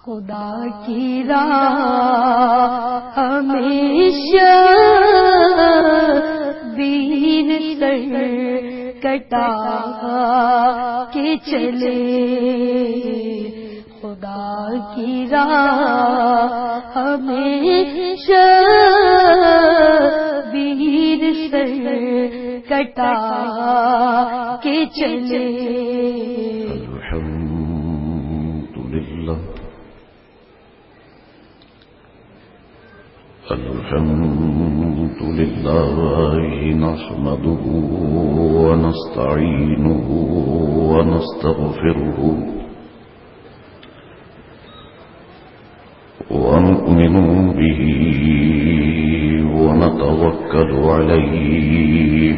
خدا کی راہ ہمیشہ دین سر کٹا کے چلے، خدا کی راہ ہمیشہ دین سر کٹا کے چلے۔ الحمد لله نحمده ونستعينه ونستغفره ونؤمن به ونتوكل عليه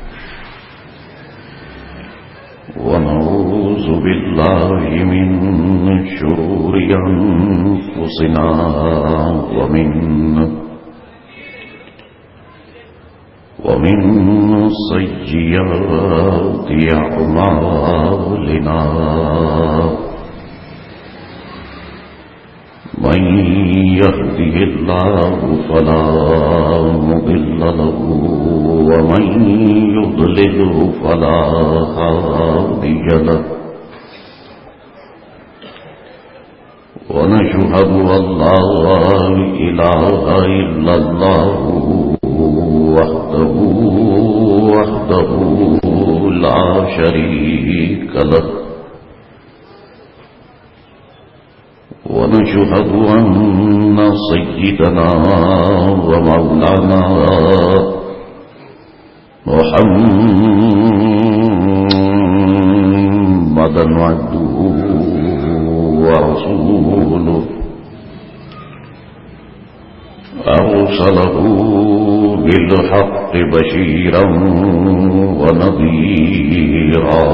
ونعوذ بالله من شرور أنفسنا ومن سيئات أعمالنا، من يهده الله فلا مضل له ومن يضلله فلا هادي له، ونشهد أن لا إله إلا الله وحده لا شريك له، ونشهد أن سيدنا ومولانا محمدا عبده ورسوله، أرسله بالحق بشيرا ونذيرا،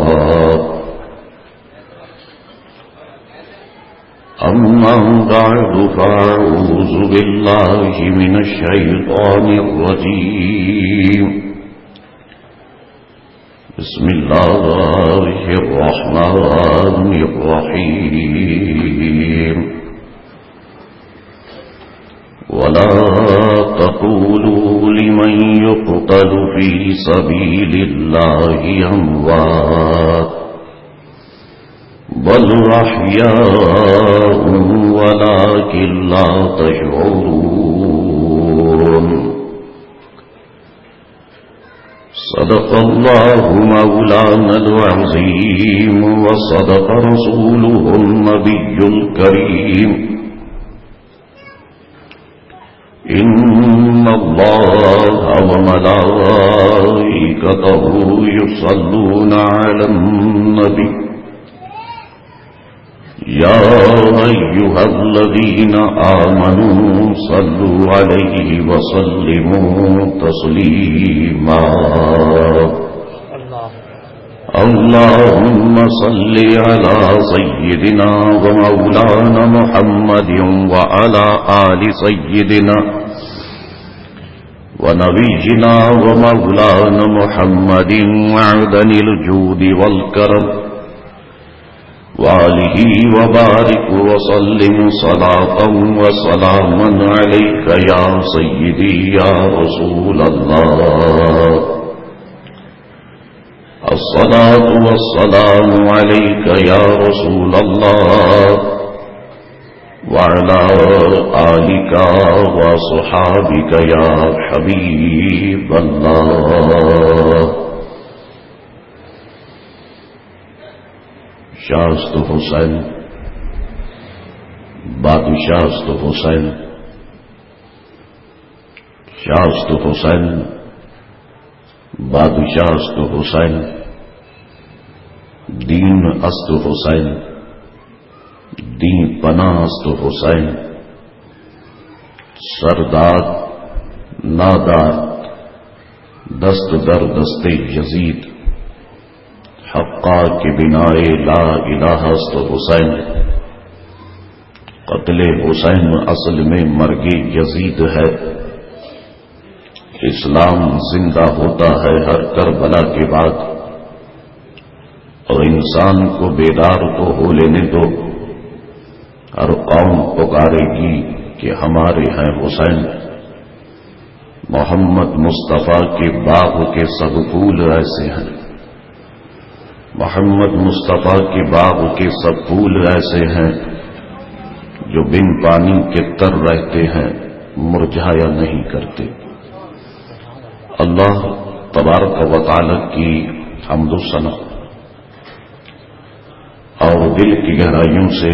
أما بعد فأعوذ بالله من الشيطان الرجيم، بسم الله الرحمن الرحيم، ولا تقولوا لمن يقتل في سبيل الله أموات بل أحياء ولكن لا تشعرون۔ صدق الله مولانا العظيم وصدق رسوله النبي الكريم، إن الله وملائكته يصلون على النبي، يا أيها الذين آمنوا صلوا عليه وسلموا تسليما۔ اللهم صل على سيدنا ومولانا محمد وعلى آل سيدنا ونبينا ومولانا محمد معدن الجود والكرم، وآله وبارك وسلم صلاة وسلاما عليك يا سيدي يا رسول الله، الصلاة والسلام عليك يا رسول الله، وعلى آلك وصحابك يا حبيب الله۔ شاست حسین بادشاست حسین، شاست حسین بادشاست حسین، دین است حسین دین پناست حسین، سرداد ناداد دست در دست یزید، حقا کے بنائے لا الہ است حسین، قتل حسین اصل میں مرگ یزید ہے، اسلام زندہ ہوتا ہے ہر کربلا کے بعد، اور انسان کو بیدار تو ہو لینے دو، ہر قوم پکارے گی کہ ہمارے ہیں حسین، محمد مصطفیٰ کے باغ کے سب پھول ایسے ہیں، محمد مصطفیٰ کے باغ کے سب پھول ایسے ہیں جو بن پانی کے تر رہتے ہیں، مرجھایا نہیں کرتے۔ اللہ تبارک و تعالی کی حمد و ثنا اور دل کی گہرائیوں سے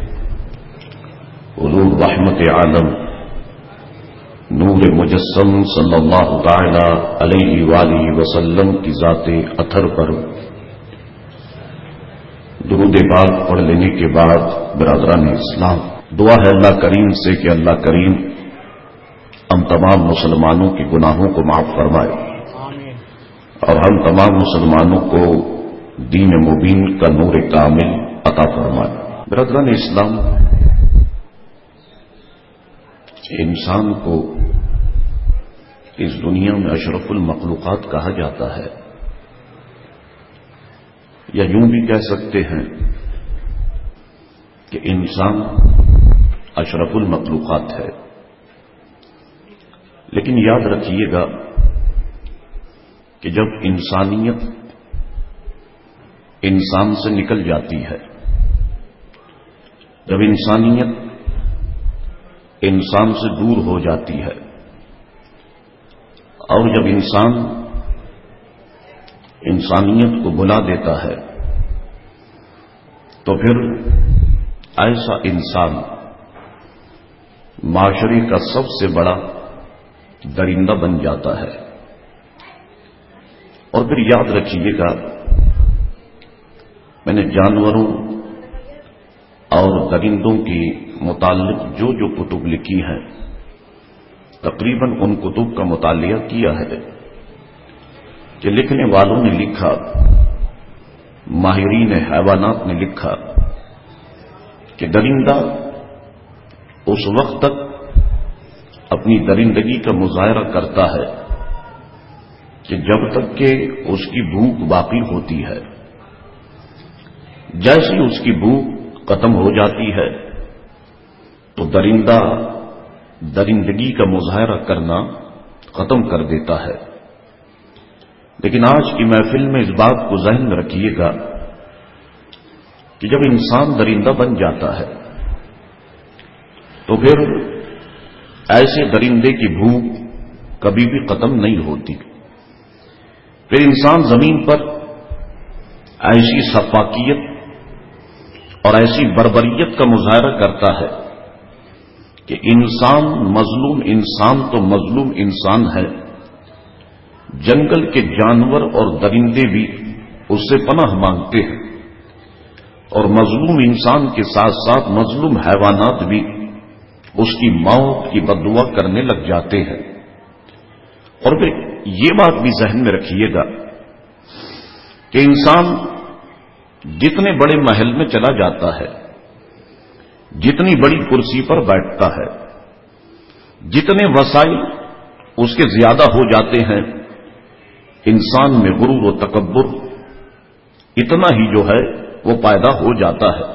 حضور رحمت عالم نور مجسم صلی اللہ تعالی علیہ وآلہ وسلم کی ذات اطہر پر درود پاک پڑھ لینے کے بعد برادران اسلام، دعا ہے اللہ کریم سے کہ اللہ کریم ہم تمام مسلمانوں کے گناہوں کو معاف فرمائے اور ہم تمام مسلمانوں کو دین مبین کا نور کامل عطا فرمائے۔ برادران اسلام، انسان کو اس دنیا میں اشرف المخلوقات کہا جاتا ہے، یا یوں بھی کہہ سکتے ہیں کہ انسان اشرف المخلوقات ہے۔ لیکن یاد رکھیے گا کہ جب انسانیت انسان سے نکل جاتی ہے، جب انسانیت انسان سے دور ہو جاتی ہے، اور جب انسان انسانیت کو بھلا دیتا ہے، تو پھر ایسا انسان معاشرے کا سب سے بڑا درندہ بن جاتا ہے۔ اور پھر یاد رکھیے گا، میں نے جانوروں اور درندوں کی متعلق جو جو کتب لکھی ہیں، تقریباً ان کتب کا مطالعہ کیا ہے کہ لکھنے والوں نے لکھا، ماہرین حیوانات نے لکھا کہ درندہ اس وقت تک اپنی درندگی کا مظاہرہ کرتا ہے کہ جب تک کہ اس کی بھوک باقی ہوتی ہے۔ جیسی اس کی بھوک ختم ہو جاتی ہے تو درندہ درندگی کا مظاہرہ کرنا ختم کر دیتا ہے۔ لیکن آج کی محفل میں اس بات کو ذہن میں رکھیے گا کہ جب انسان درندہ بن جاتا ہے تو پھر ایسے درندے کی بھوک کبھی بھی ختم نہیں ہوتی۔ پھر انسان زمین پر ایسی سفاکیت اور ایسی بربریت کا مظاہرہ کرتا ہے کہ انسان مظلوم انسان تو مظلوم انسان ہے، جنگل کے جانور اور درندے بھی اس سے پناہ مانگتے ہیں، اور مظلوم انسان کے ساتھ ساتھ مظلوم حیوانات بھی اس کی موت کی بددعا کرنے لگ جاتے ہیں۔ اور پھر یہ بات بھی ذہن میں رکھیے گا کہ انسان جتنے بڑے محل میں چلا جاتا ہے، جتنی بڑی کرسی پر بیٹھتا ہے، جتنے وسائل اس کے زیادہ ہو جاتے ہیں، انسان میں غرور و تکبر اتنا ہی جو ہے وہ پیدا ہو جاتا ہے،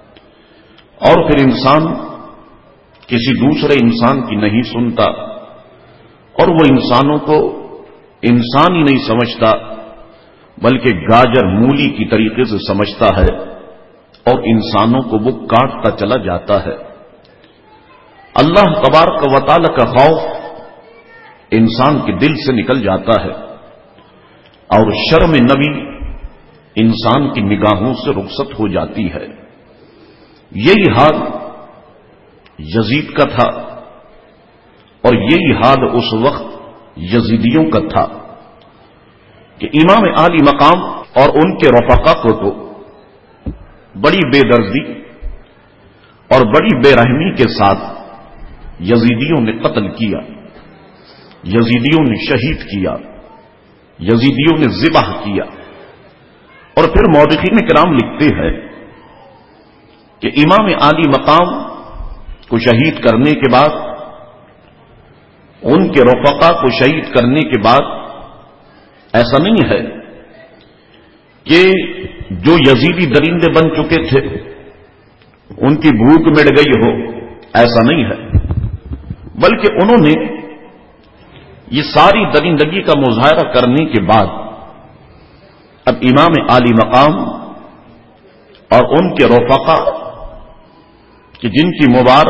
اور پھر انسان کسی دوسرے انسان کی نہیں سنتا، اور وہ انسانوں کو انسان ہی نہیں سمجھتا بلکہ گاجر مولی کی طریقے سے سمجھتا ہے، اور انسانوں کو وہ کاٹتا چلا جاتا ہے۔ اللہ تبارک و تعالی کا خوف انسان کے دل سے نکل جاتا ہے، اور شرم نبی انسان کی نگاہوں سے رخصت ہو جاتی ہے۔ یہی حال یزید کا تھا، اور یہی حال اس وقت یزیدیوں کا تھا کہ امام عالی مقام اور ان کے رفقا کو تو بڑی بے دردی اور بڑی بے رحمی کے ساتھ یزیدیوں نے قتل کیا، یزیدیوں نے شہید کیا، یزیدیوں نے ذبح کیا۔ اور پھر مورخین کرام لکھتے ہیں کہ امام عالی مقام کو شہید کرنے کے بعد، ان کے رفقا کو شہید کرنے کے بعد، ایسا نہیں ہے کہ جو یزیدی درندے بن چکے تھے ان کی بھوک مٹ گئی ہو، ایسا نہیں ہے، بلکہ انہوں نے یہ ساری درندگی کا مظاہرہ کرنے کے بعد اب امام عالی مقام اور ان کے رفقا کہ جن کی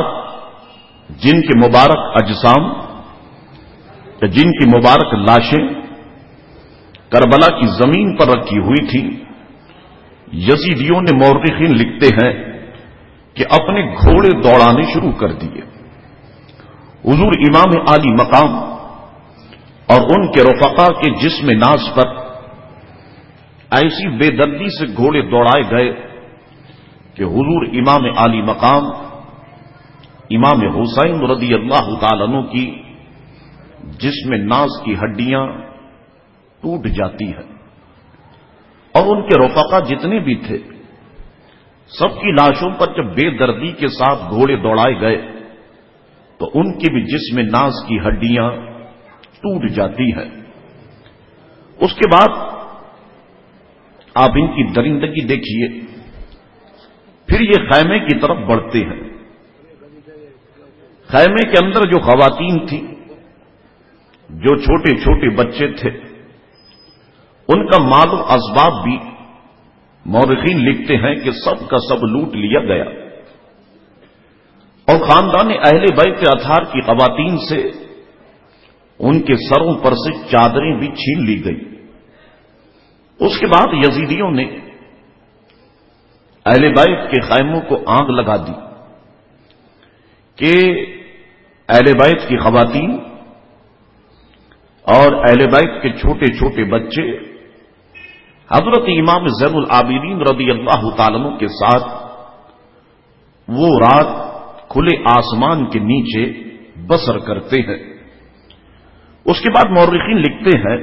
مبارک اجسام یا جن کی مبارک لاشیں کربلا کی زمین پر رکھی ہوئی تھی، یزیدیوں نے مورخین لکھتے ہیں کہ اپنے گھوڑے دوڑانے شروع کر دیے۔ حضور امام عالی مقام اور ان کے رفقا کے جسم ناز پر ایسی بے دردی سے گھوڑے دوڑائے گئے کہ حضور امام عالی مقام امام حسین رضی اللہ تعالیٰ عنہ کی جسم ناز کی ہڈیاں ٹوٹ جاتی ہیں، اور ان کے رفقا جتنے بھی تھے سب کی لاشوں پر جب بے دردی کے ساتھ گھوڑے دوڑائے گئے تو ان کی بھی جسم ناز کی ہڈیاں ٹوٹ جاتی ہیں۔ اس کے بعد آپ ان کی درندگی دیکھیے، پھر یہ خیمے کی طرف بڑھتے ہیں۔ خیمے کے اندر جو خواتین تھیں، جو چھوٹے چھوٹے بچے تھے، ان کا مال و اسباب بھی مورخین لکھتے ہیں کہ سب کا سب لوٹ لیا گیا، اور خاندان اہل بیت اطہار کی خواتین سے ان کے سروں پر سے چادریں بھی چھین لی گئی۔ اس کے بعد یزیدیوں نے اہل بیت کے خیموں کو آگ لگا دی کہ اہل بیت کی خواتین اور اہل بیت کے چھوٹے چھوٹے بچے حضرت امام زین العابدین رضی اللہ تعالیٰ عنہ کے ساتھ وہ رات کھلے آسمان کے نیچے بسر کرتے ہیں۔ اس کے بعد مورخین لکھتے ہیں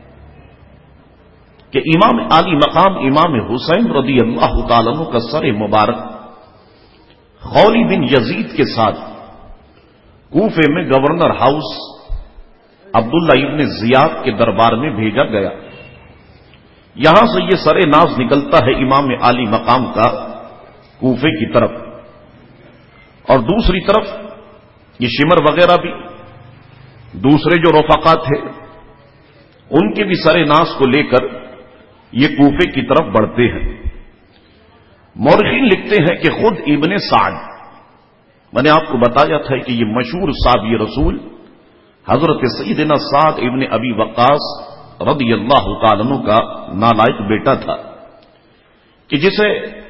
کہ امام عالی مقام امام حسین رضی اللہ تعالیٰ عنہ کا سر مبارک خولی بن یزید کے ساتھ کوفے میں گورنر ہاؤس عبداللہ ابن زیاد کے دربار میں بھیجا گیا۔ یہاں سے یہ سر ناز نکلتا ہے امام عالی مقام کا کوفے کی طرف، اور دوسری طرف یہ شمر وغیرہ بھی دوسرے جو رفقا تھے ان کے بھی سر ناز کو لے کر یہ کوفے کی طرف بڑھتے ہیں۔ مورخین لکھتے ہیں کہ خود ابن سعد، میں نے آپ کو بتایا تھا کہ یہ مشہور صحابی رسول حضرت سیدنا سعد ابن ابی وقاص رضی اللہ تعالیٰ عنہ کا نالائق بیٹا تھا، کہ جسے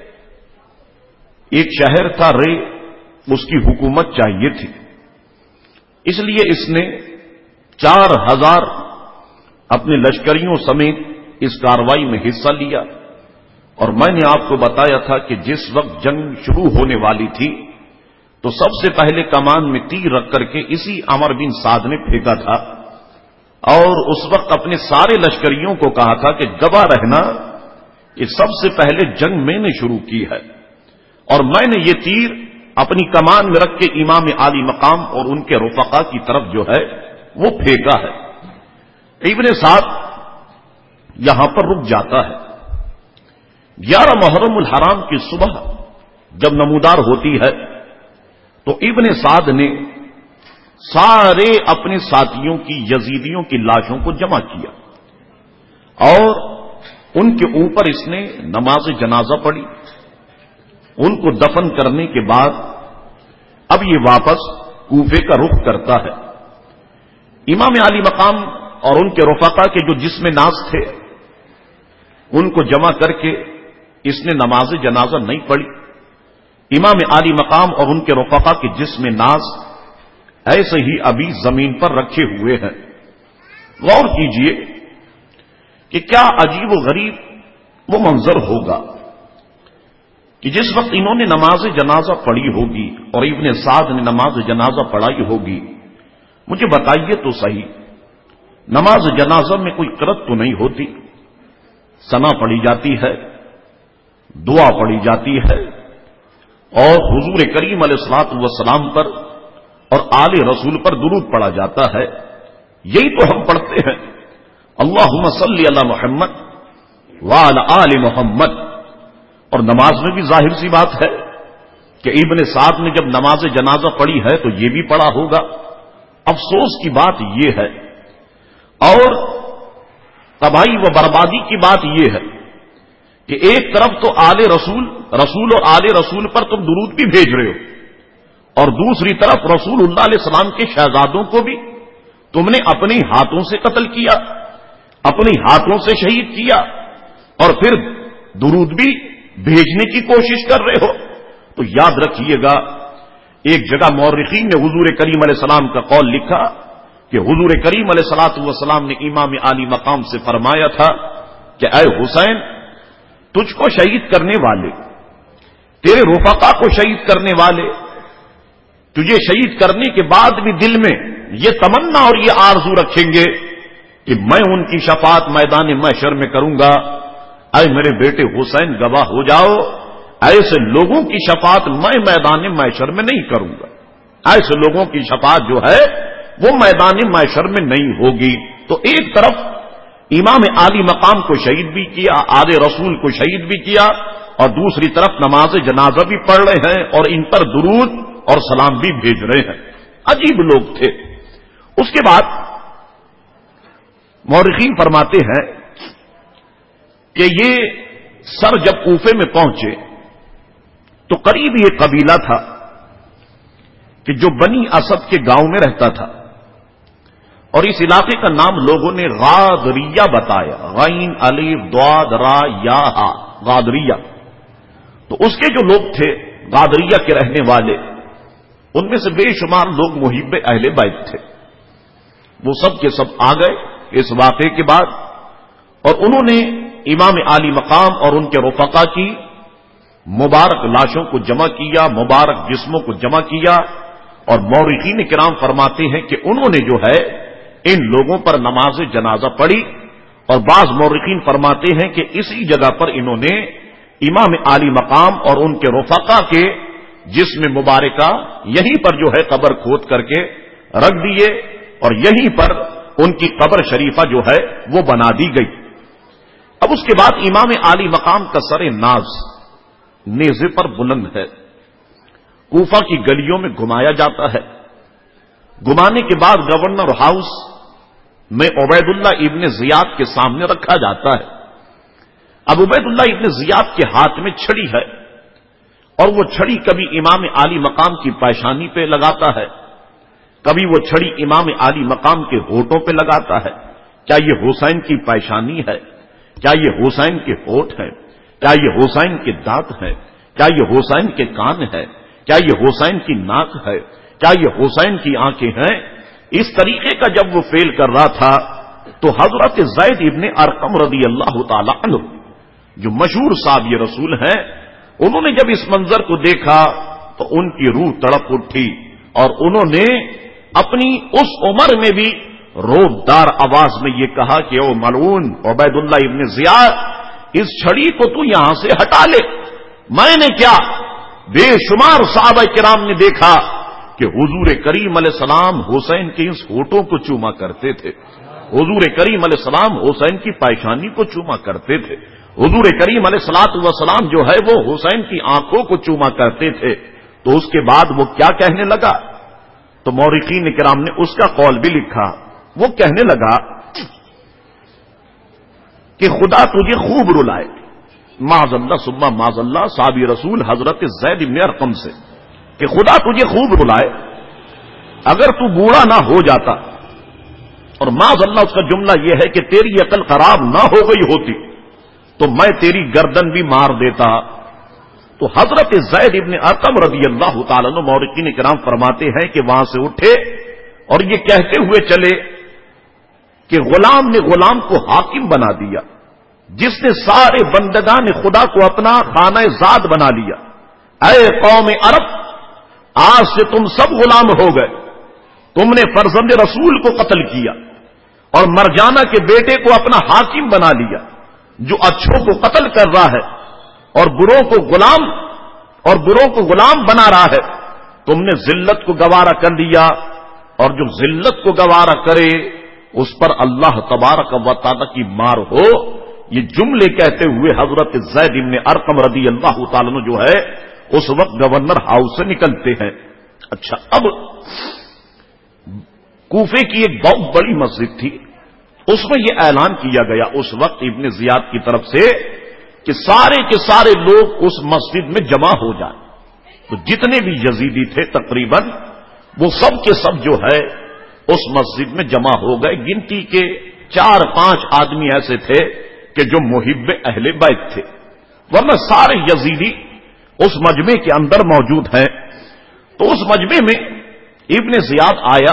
ایک شہر تھا رے، اس کی حکومت چاہیے تھی، اس لیے اس نے 4000 اپنے لشکریوں سمیت اس کارروائی میں حصہ لیا۔ اور میں نے آپ کو بتایا تھا کہ جس وقت جنگ شروع ہونے والی تھی تو سب سے پہلے کمان میں تیر رکھ کر کے اسی عمر بن سعد نے پھینکا تھا، اور اس وقت اپنے سارے لشکریوں کو کہا تھا کہ گواہ رہنا، یہ سب سے پہلے جنگ میں نے شروع کی ہے، اور میں نے یہ تیر اپنی کمان میں رکھ کے امام عالی مقام اور ان کے رفقا کی طرف جو ہے وہ پھینکا ہے۔ ابن سعد یہاں پر رک جاتا ہے۔ 11 محرم الحرام کی صبح جب نمودار ہوتی ہے تو ابن سعد نے سارے اپنے ساتھیوں کی یزیدیوں کی لاشوں کو جمع کیا اور ان کے اوپر اس نے نماز جنازہ پڑھی۔ ان کو دفن کرنے کے بعد اب یہ واپس کوفے کا رخ کرتا ہے۔ امام عالی مقام اور ان کے رفقا کے جو جسم ناز تھے ان کو جمع کر کے اس نے نماز جنازہ نہیں پڑھی۔ امام عالی مقام اور ان کے رفقا کے جسم ناز ایسے ہی ابھی زمین پر رکھے ہوئے ہیں۔ غور کیجئے کہ کیا عجیب و غریب وہ منظر ہوگا کہ جس وقت انہوں نے نماز جنازہ پڑھی ہوگی اور ابن سعد نے نماز جنازہ پڑھائی ہوگی، مجھے بتائیے تو صحیح، نماز جنازہ میں کوئی قرأت تو نہیں ہوتی، ثنا پڑھی جاتی ہے، دعا پڑھی جاتی ہے، اور حضور کریم علیہ الصلوۃ والسلام پر اور آل رسول پر درود پڑھا جاتا ہے۔ یہی تو ہم پڑھتے ہیں، اللہم صلی علی محمد وعلی آل محمد۔ اور نماز میں بھی ظاہر سی بات ہے کہ ابن سعد نے جب نماز جنازہ پڑھی ہے تو یہ بھی پڑھا ہوگا. افسوس کی بات یہ ہے اور تباہی و بربادی کی بات یہ ہے کہ ایک طرف تو رسول اور آل رسول پر تم درود بھی بھیج رہے ہو اور دوسری طرف رسول اللہ علیہ السلام کے شہزادوں کو بھی تم نے اپنے ہاتھوں سے قتل کیا، اپنے ہاتھوں سے شہید کیا اور پھر درود بھی بھیجنے کی کوشش کر رہے ہو. تو یاد رکھیے گا ایک جگہ مورخین نے حضور کریم علیہ السلام کا قول لکھا کہ حضور کریم علیہ الصلوۃ والسلام نے امام عالی مقام سے فرمایا تھا کہ اے حسین، تجھ کو شہید کرنے والے، تیرے رفقا کو شہید کرنے والے تجھے شہید کرنے کے بعد بھی دل میں یہ تمنا اور یہ آرزو رکھیں گے کہ میں ان کی شفاعت میدان محشر میں کروں گا. اے میرے بیٹے حسین گواہ ہو جاؤ، ایسے لوگوں کی شفاعت میں میدان محشر میں نہیں کروں گا. ایسے لوگوں کی شفاعت جو ہے وہ میدان محشر میں نہیں ہوگی. تو ایک طرف امام عالی مقام کو شہید بھی کیا، آل رسول کو شہید بھی کیا اور دوسری طرف نماز جنازہ بھی پڑھ رہے ہیں اور ان پر درود اور سلام بھی بھیج رہے ہیں. عجیب لوگ تھے. اس کے بعد مورخین فرماتے ہیں کہ یہ سر جب کوفے میں پہنچے تو قریب یہ قبیلہ تھا کہ جو بنی اسد کے گاؤں میں رہتا تھا اور اس علاقے کا نام لوگوں نے غادریہ بتایا، غین الف ضاد را یا ہا، غادریہ. تو اس کے جو لوگ تھے غادریہ کے رہنے والے، ان میں سے بے شمار لوگ محب اہل بیت تھے. وہ سب کے سب آ گئے اس واقعے کے بعد اور انہوں نے امام عالی مقام اور ان کے رفقا کی مبارک لاشوں کو جمع کیا، مبارک جسموں کو جمع کیا اور مورخین کرام فرماتے ہیں کہ انہوں نے جو ہے ان لوگوں پر نماز جنازہ پڑھی اور بعض مورخین فرماتے ہیں کہ اسی جگہ پر انہوں نے امام عالی مقام اور ان کے رفقا کے جسم مبارکہ یہیں پر جو ہے قبر کھود کر کے رکھ دیے اور یہیں پر ان کی قبر شریفہ جو ہے وہ بنا دی گئی. اب اس کے بعد امام عالی مقام کا سر ناز نیزے پر بلند ہے، کوفہ کی گلیوں میں گھمایا جاتا ہے. گھمانے کے بعد گورنر ہاؤس میں عبید اللہ ابن زیاد کے سامنے رکھا جاتا ہے. اب عبید اللہ ابن زیاد کے ہاتھ میں چھڑی ہے اور وہ چھڑی کبھی امام عالی مقام کی پیشانی پہ لگاتا ہے، کبھی وہ چھڑی امام عالی مقام کے ہونٹوں پہ لگاتا ہے. کیا یہ حسین کی پیشانی ہے؟ کیا یہ حسین کے ہونٹ ہیں؟ کیا یہ حسین کے دانت ہیں؟ کیا یہ حسین کے کان ہے؟ کیا یہ حسین کی ناک ہے؟ کیا یہ حسین کی آنکھیں ہیں؟ اس طریقے کا جب وہ فعل کر رہا تھا تو حضرت زید ابن ارقم رضی اللہ تعالی عنہ جو مشہور صحابی رسول ہیں، انہوں نے جب اس منظر کو دیکھا تو ان کی روح تڑپ اٹھی اور انہوں نے اپنی اس عمر میں بھی روبدار آواز میں یہ کہا کہ او ملعون عبید اللہ ابن زیاد، اس چھڑی کو تو یہاں سے ہٹا لے. میں نے کیا؟ بے شمار صحابہ کرام نے دیکھا کہ حضور کریم علیہ السلام حسین کے اس ہونٹوں کو چوما کرتے تھے، حضور کریم علیہ السلام حسین کی پیشانی کو چوما کرتے تھے، حضور کریم علیہ الصلوۃ والسلام جو ہے وہ حسین کی آنکھوں کو چوما کرتے تھے. تو اس کے بعد وہ کیا کہنے لگا؟ تو مورخین کرام نے اس کا قول بھی لکھا. وہ کہنے لگا کہ خدا تجھے خوب رلائے، معاذ اللہ ثم معاذ اللہ صحابی رسول حضرت زید بن ارقم سے، کہ خدا تجھے خوب رلائے، اگر تو بوڑھا نہ ہو جاتا اور معاذ اللہ اس کا جملہ یہ ہے کہ تیری عقل خراب نہ ہو گئی ہوتی تو میں تیری گردن بھی مار دیتا. تو حضرت زید ابن ارقم رضی اللہ تعالیٰ عنہ مورخین کرام فرماتے ہیں کہ وہاں سے اٹھے اور یہ کہتے ہوئے چلے کہ غلام نے غلام کو حاکم بنا دیا، جس نے سارے بندگان خدا کو اپنا خانہ ذات بنا لیا. اے قوم عرب، آج سے تم سب غلام ہو گئے. تم نے فرزند رسول کو قتل کیا اور مرجانہ کے بیٹے کو اپنا حاکم بنا لیا جو اچھوں کو قتل کر رہا ہے اور بروں کو غلام بنا رہا ہے. تم نے ذلت کو گوارا کر لیا اور جو ذلت کو گوارا کرے اس پر اللہ تبارک و تعالی کی مار ہو. یہ جملے کہتے ہوئے حضرت زید بن ارقم رضی اللہ تعالیٰ عنہ جو ہے اس وقت گورنر ہاؤس سے نکلتے ہیں۔ اچھا، اب کوفے کی ایک بہت بڑی مسجد تھی، اس میں یہ اعلان کیا گیا اس وقت ابن زیاد کی طرف سے کہ سارے کے سارے لوگ اس مسجد میں جمع ہو جائیں۔ تو جتنے بھی یزیدی تھے تقریباً وہ سب کے سب جو ہے اس مسجد میں جمع ہو گئے۔ گنتی کے 4-5 آدمی ایسے تھے کہ جو محب اہل بیت تھے، ورنہ سارے یزیدی اس مجمع کے اندر موجود ہیں۔ تو اس مجمع میں ابن زیاد آیا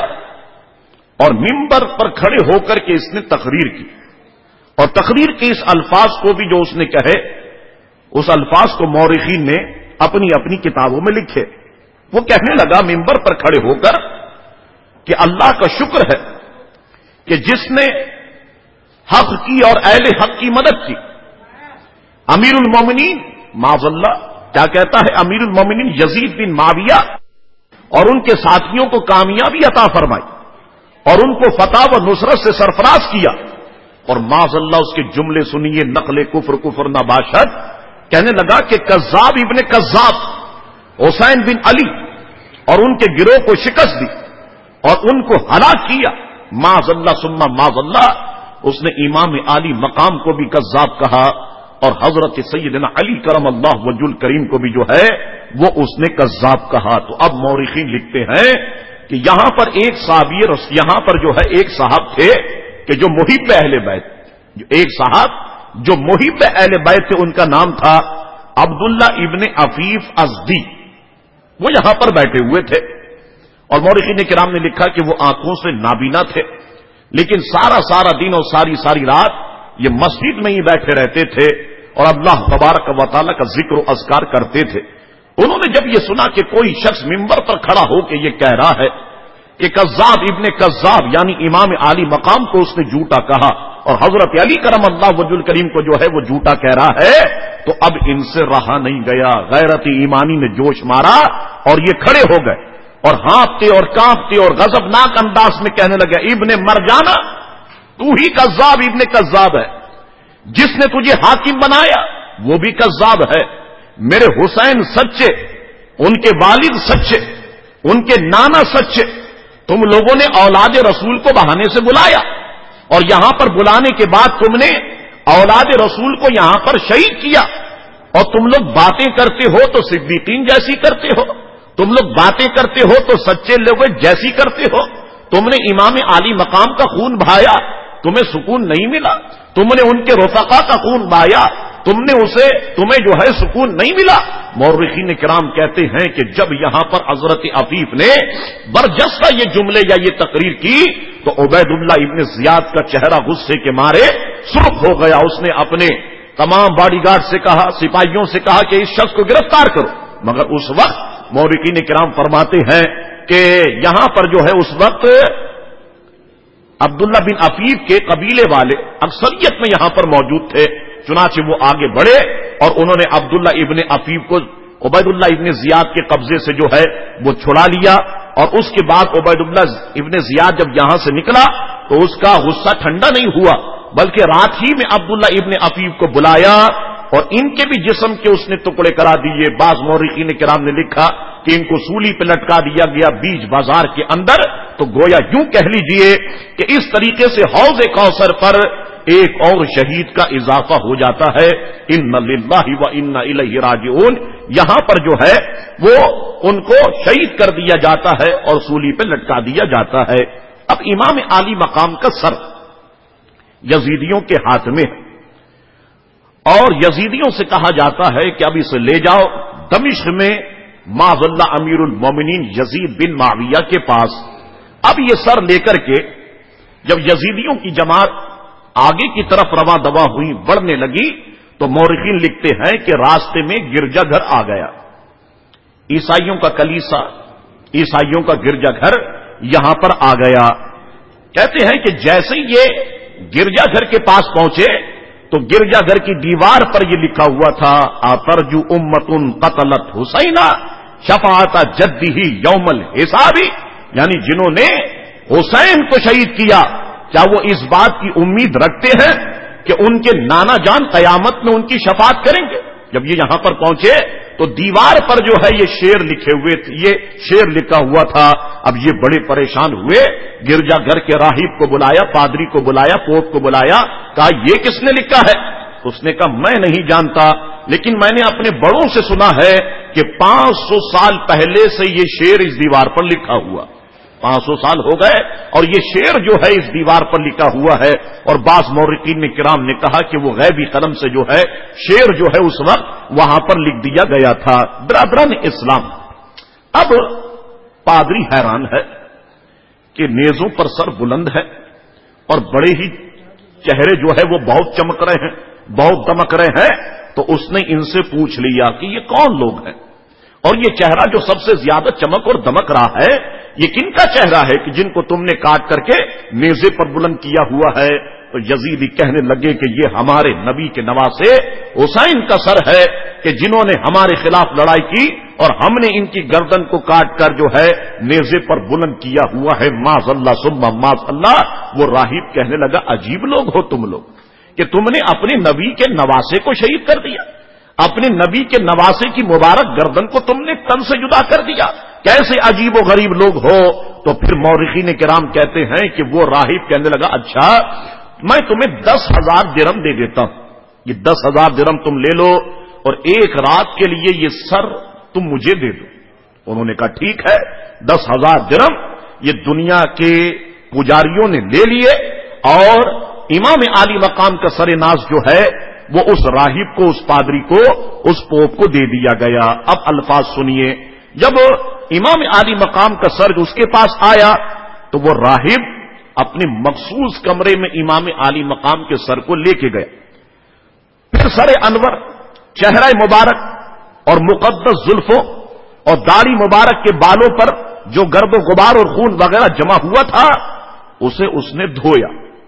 اور منبر پر کھڑے ہو کر کے اس نے تقریر کی، اور تقریر کے اس الفاظ کو بھی جو اس نے کہے، اس الفاظ کو مورخین نے اپنی اپنی کتابوں میں لکھے۔ وہ کہنے لگا منبر پر کھڑے ہو کر کہ اللہ کا شکر ہے کہ جس نے حق کی اور اہل حق کی مدد کی۔ امیر المومنین معاذ اللہ کیا کہتا ہے؟ امیر المومنین یزید بن معاویہ اور ان کے ساتھیوں کو کامیابی عطا فرمائی اور ان کو فتح و نصرت سے سرفراز کیا، اور معاذ اللہ اس کے جملے سنیے، نقل کفر نباشد، کہنے لگا کہ کذاب ابن کذاب حسین بن علی اور ان کے گروہ کو شکست دی اور ان کو ہلاک کیا۔ معاذ اللہ ثم معاذ اللہ، اس نے امام عالی مقام کو بھی کذاب کہا اور حضرت سیدنا علی کرم اللہ وجہ الکریم کو بھی جو ہے وہ اس نے کذاب کہا۔ تو اب مورخین لکھتے ہیں کہ یہاں پر ایک صحابی، یہاں پر جو ہے ایک صاحب تھے کہ جو محب اہل بیت، ایک صاحب جو محب اہل بیت تھے، ان کا نام تھا عبداللہ ابن عفیف ازدی۔ وہ یہاں پر بیٹھے ہوئے تھے اور مورخین کرام نے لکھا کہ وہ آنکھوں سے نابینا تھے، لیکن سارا دن اور ساری رات یہ مسجد میں ہی بیٹھے رہتے تھے اور اللہ تبارک و تعالیٰ کا ذکر و اذکار کرتے تھے۔ انہوں نے جب یہ سنا کہ کوئی شخص منبر پر کھڑا ہو کے یہ کہہ رہا ہے کہ کذاب ابن کذاب، یعنی امام عالی مقام کو اس نے جھوٹا کہا اور حضرت علی کرم اللہ وجہ الکریم کو جو ہے وہ جھوٹا کہہ رہا ہے، تو اب ان سے رہا نہیں گیا۔ غیرت ایمانی نے جوش مارا اور یہ کھڑے ہو گئے اور ہانپتے اور کانپتے اور غضبناک انداز میں کہنے لگے، ابن مرجانہ، تو ہی کذاب ابن کذاب ہے، جس نے تجھے حاکم بنایا وہ بھی کذاب ہے۔ میرے حسین سچے، ان کے والد سچے، ان کے نانا سچے، تم لوگوں نے اولاد رسول کو بہانے سے بلایا اور یہاں پر بلانے کے بعد تم نے اولاد رسول کو یہاں پر شہید کیا، اور تم لوگ باتیں کرتے ہو تو صدیقین جیسی کرتے ہو، تم لوگ باتیں کرتے ہو تو سچے لوگ جیسی کرتے ہو، تم نے امام عالی مقام کا خون بہایا، تمہیں سکون نہیں ملا، تم نے ان کے رفقا کا خون بہایا، تمہیں جو ہے سکون نہیں ملا۔ مورخین کرام کہتے ہیں کہ جب یہاں پر حضرت عفیف نے برجستہ یہ جملے یا یہ تقریر کی تو عبید اللہ ابن زیاد کا چہرہ غصے کے مارے سرخ ہو گیا۔ اس نے اپنے تمام باڈی گارڈ سے کہا، سپاہیوں سے کہا کہ اس شخص کو گرفتار کرو، مگر اس وقت مورخین کرام فرماتے ہیں کہ یہاں پر جو ہے اس وقت عبداللہ بن عفیف کے قبیلے والے اکثریت میں یہاں پر موجود تھے، چنانچہ وہ آگے بڑھے اور انہوں نے عبداللہ ابن عفیف کو عبید اللہ ابن زیاد کے قبضے سے جو ہے وہ چھڑا لیا، اور اس کے بعد عبید اللہ ابن زیاد جب یہاں سے نکلا تو اس کا غصہ ٹھنڈا نہیں ہوا، بلکہ رات ہی میں عبداللہ ابن عفیف کو بلایا اور ان کے بھی جسم کے اس نے ٹکڑے کرا دیے۔ بعض مورخین کرام نے لکھا کہ ان کو سولی پہ لٹکا دیا گیا بیچ بازار کے اندر۔ تو گویا یوں کہہ لیجئے کہ اس طریقے سے حوض کوثر پر ایک اور شہید کا اضافہ ہو جاتا ہے۔ انا للہ و انا الیہ راجعون، یہاں پر جو ہے وہ ان کو شہید کر دیا جاتا ہے اور سولی پہ لٹکا دیا جاتا ہے۔ اب امام عالی مقام کا سر یزیدیوں کے ہاتھ میں ہے اور یزیدیوں سے کہا جاتا ہے کہ اب اسے لے جاؤ دمشق میں معاذ اللہ امیر المومنین یزید بن معاویہ کے پاس۔ اب یہ سر لے کر کے جب یزیدیوں کی جماعت آگے کی طرف رواں دواں ہوئی، بڑھنے لگی، تو مورخین لکھتے ہیں کہ راستے میں گرجا گھر آ گیا، عیسائیوں کا کلیسا، عیسائیوں کا گرجا گھر یہاں پر آ گیا۔ کہتے ہیں کہ جیسے یہ گرجا گھر کے پاس پہنچے تو گرجا گھر کی دیوار پر یہ لکھا ہوا تھا، آترجو امتن قتلت حسینہ شفاعت جدہ یوم الحساب، یعنی جنہوں نے حسین کو شہید کیا کیا وہ اس بات کی امید رکھتے ہیں کہ ان کے نانا جان قیامت میں ان کی شفاعت کریں گے؟ جب یہ یہاں پر پہنچے تو دیوار پر جو ہے یہ شعر لکھے ہوئے تھے، یہ شعر لکھا ہوا تھا۔ اب یہ بڑے پریشان ہوئے، گرجا گھر کے راہب کو بلایا، پادری کو بلایا، پوپ کو بلایا، کہا یہ کس نے لکھا ہے؟ اس نے کہا میں نہیں جانتا، لیکن میں نے اپنے بڑوں سے سنا ہے کہ 500 سال پہلے سے یہ شعر اس دیوار پر لکھا ہوا، 500 سال ہو گئے اور یہ شعر جو ہے اس دیوار پر لکھا ہوا ہے۔ اور بعض مورخین کرام نے کہا کہ وہ غیبی قلم سے جو ہے شعر جو ہے اس وقت وہاں پر لکھ دیا گیا تھا۔ برادران اسلام، اب پادری حیران ہے کہ نیزوں پر سر بلند ہے اور بڑے ہی چہرے جو ہے وہ بہت چمک رہے ہیں، بہت دمک رہے ہیں، تو اس نے ان سے پوچھ لیا کہ یہ کون لوگ ہیں، اور یہ چہرہ جو سب سے زیادہ چمک اور دمک رہا ہے یہ کن کا چہرہ ہے کہ جن کو تم نے کاٹ کر کے نیزے پر بلند کیا ہوا ہے؟ تو یزیدی کہنے لگے کہ یہ ہمارے نبی کے نواسے حسین کا سر ہے کہ جنہوں نے ہمارے خلاف لڑائی کی اور ہم نے ان کی گردن کو کاٹ کر جو ہے نیزے پر بلند کیا ہوا ہے، معاذ اللہ ثم معاذ اللہ۔ وہ راہب کہنے لگا عجیب لوگ ہو تم لوگ کہ تم نے اپنے نبی کے نواسے کو شہید کر دیا، اپنے نبی کے نواسے کی مبارک گردن کو تم نے تن سے جدا کر دیا، کیسے عجیب و غریب لوگ ہو؟ تو پھر مورخین کرام کہتے ہیں کہ وہ راہب کہنے لگا اچھا میں تمہیں 10,000 درہم دے دیتا ہوں، یہ 10,000 درہم تم لے لو اور ایک رات کے لیے یہ سر تم مجھے دے دو۔ انہوں نے کہا ٹھیک ہے، 10,000 درہم یہ دنیا کے پجاریوں نے لے لیے اور امام عالی مقام کا سر ناز جو ہے وہ اس راہب کو، اس پادری کو، اس پوپ کو دے دیا گیا۔ اب الفاظ سنیے، جب امام عالی مقام کا سر اس کے پاس آیا تو وہ راہب اپنے مخصوص کمرے میں امام عالی مقام کے سر کو لے کے گیا، پھر سر انور، چہرہ مبارک اور مقدس زلفوں اور داڑھی مبارک کے بالوں پر جو گرد و غبار اور خون وغیرہ جمع ہوا تھا اسے اس نے دھویا،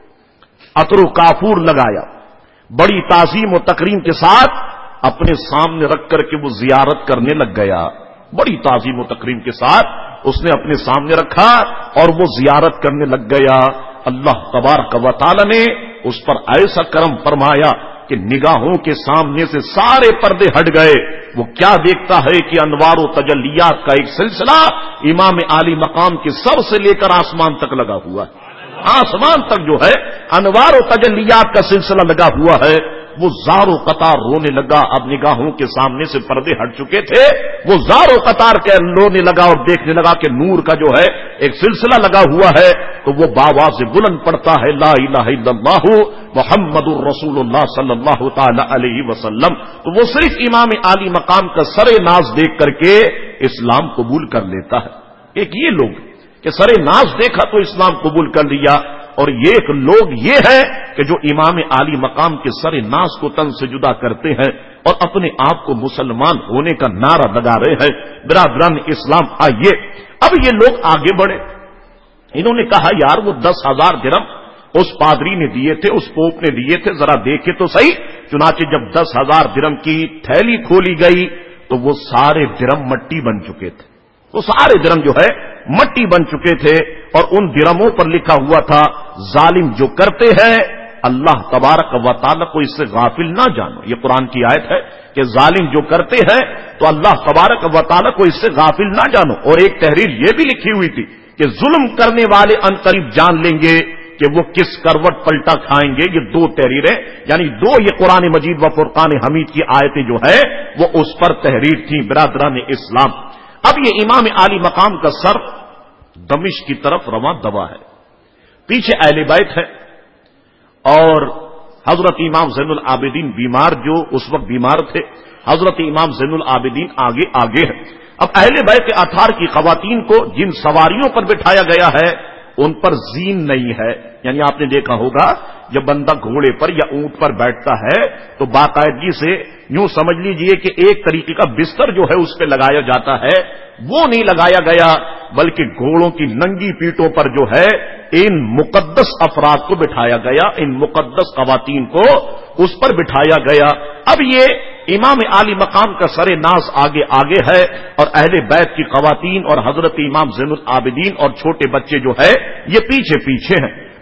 عطر و کافور لگایا، بڑی تعظیم و تکریم کے ساتھ اپنے سامنے رکھ کر کے وہ زیارت کرنے لگ گیا، بڑی تعظیم و تکریم کے ساتھ اس نے اپنے سامنے رکھا اور وہ زیارت کرنے لگ گیا۔ اللہ تبارک و تعالی نے اس پر ایسا کرم فرمایا کہ نگاہوں کے سامنے سے سارے پردے ہٹ گئے۔ وہ کیا دیکھتا ہے کہ انوار و تجلیات کا ایک سلسلہ امام عالی مقام کے سر سے لے کر آسمان تک لگا ہوا ہے، آسمان تک جو ہے انوار و تجلیات کا سلسلہ لگا ہوا ہے۔ وہ زار و قطار رونے لگا، اب نگاہوں کے سامنے سے پردے ہٹ چکے تھے، وہ زار و قطار کے رونے لگا اور دیکھنے لگا کہ نور کا جو ہے ایک سلسلہ لگا ہوا ہے، تو وہ باواز بلند پڑتا ہے لا الہ الا اللہ محمد الرسول اللہ صلی اللہ تعالی علیہ وسلم۔ تو وہ صرف امام عالی مقام کا سر ناز دیکھ کر کے اسلام قبول کر لیتا ہے۔ ایک یہ لوگ کہ سر ناز دیکھا تو اسلام قبول کر لیا، اور ایک لوگ یہ ہے کہ جو امام عالی مقام کے سر ناز کو تن سے جدا کرتے ہیں اور اپنے آپ کو مسلمان ہونے کا نعرہ لگا رہے ہیں۔ برادران اسلام آئیے، اب یہ لوگ آگے بڑھے، انہوں نے کہا یار وہ 10,000 درہم اس پادری نے دیے تھے، اس پوپ نے دیے تھے، ذرا دیکھے تو صحیح۔ چنانچہ جب 10,000 درہم کی تھیلی کھولی گئی تو وہ سارے درہم مٹی بن چکے تھے، وہ سارے درہم جو ہے مٹی بن چکے تھے، اور ان درہموں پر لکھا ہوا تھا ظالم جو کرتے ہیں اللہ تبارک و تعالی کو اس سے غافل نہ جانو۔ یہ قرآن کی آیت ہے کہ ظالم جو کرتے ہیں تو اللہ تبارک و تعالی کو اس سے غافل نہ جانو۔ اور ایک تحریر یہ بھی لکھی ہوئی تھی کہ ظلم کرنے والے عنقریب جان لیں گے کہ وہ کس کروٹ پلٹا کھائیں گے۔ یہ دو تحریریں، یعنی دو یہ قرآن مجید و فرقان حمید کی آیتیں جو ہے وہ اس پر تحریر تھیں۔ برادران اسلام، اب یہ امام عالی مقام کا سر دمشق کی طرف رواں دوا ہے، پیچھے اہل بیت ہے، اور حضرت امام زین العابدین بیمار، جو اس وقت بیمار تھے، حضرت امام زین العابدین آگے ہے۔ اب اہل بیت اطہار کی خواتین کو جن سواریوں پر بٹھایا گیا ہے ان پر زین نہیں ہے، یعنی آپ نے دیکھا ہوگا جب بندہ گھوڑے پر یا اونٹ پر بیٹھتا ہے تو باقاعدگی سے یوں سمجھ لیجئے کہ ایک طریقے کا بستر جو ہے اس پہ لگایا جاتا ہے، وہ نہیں لگایا گیا، بلکہ گھوڑوں کی ننگی پیٹوں پر جو ہے ان مقدس افراد کو بٹھایا گیا، ان مقدس خواتین کو اس پر بٹھایا گیا۔ اب یہ امام عالی مقام کا سر ناز آگے ہے اور اہل بیت کی خواتین اور حضرت امام زین العابدین اور چھوٹے بچے جو ہے یہ پیچھے ہیں۔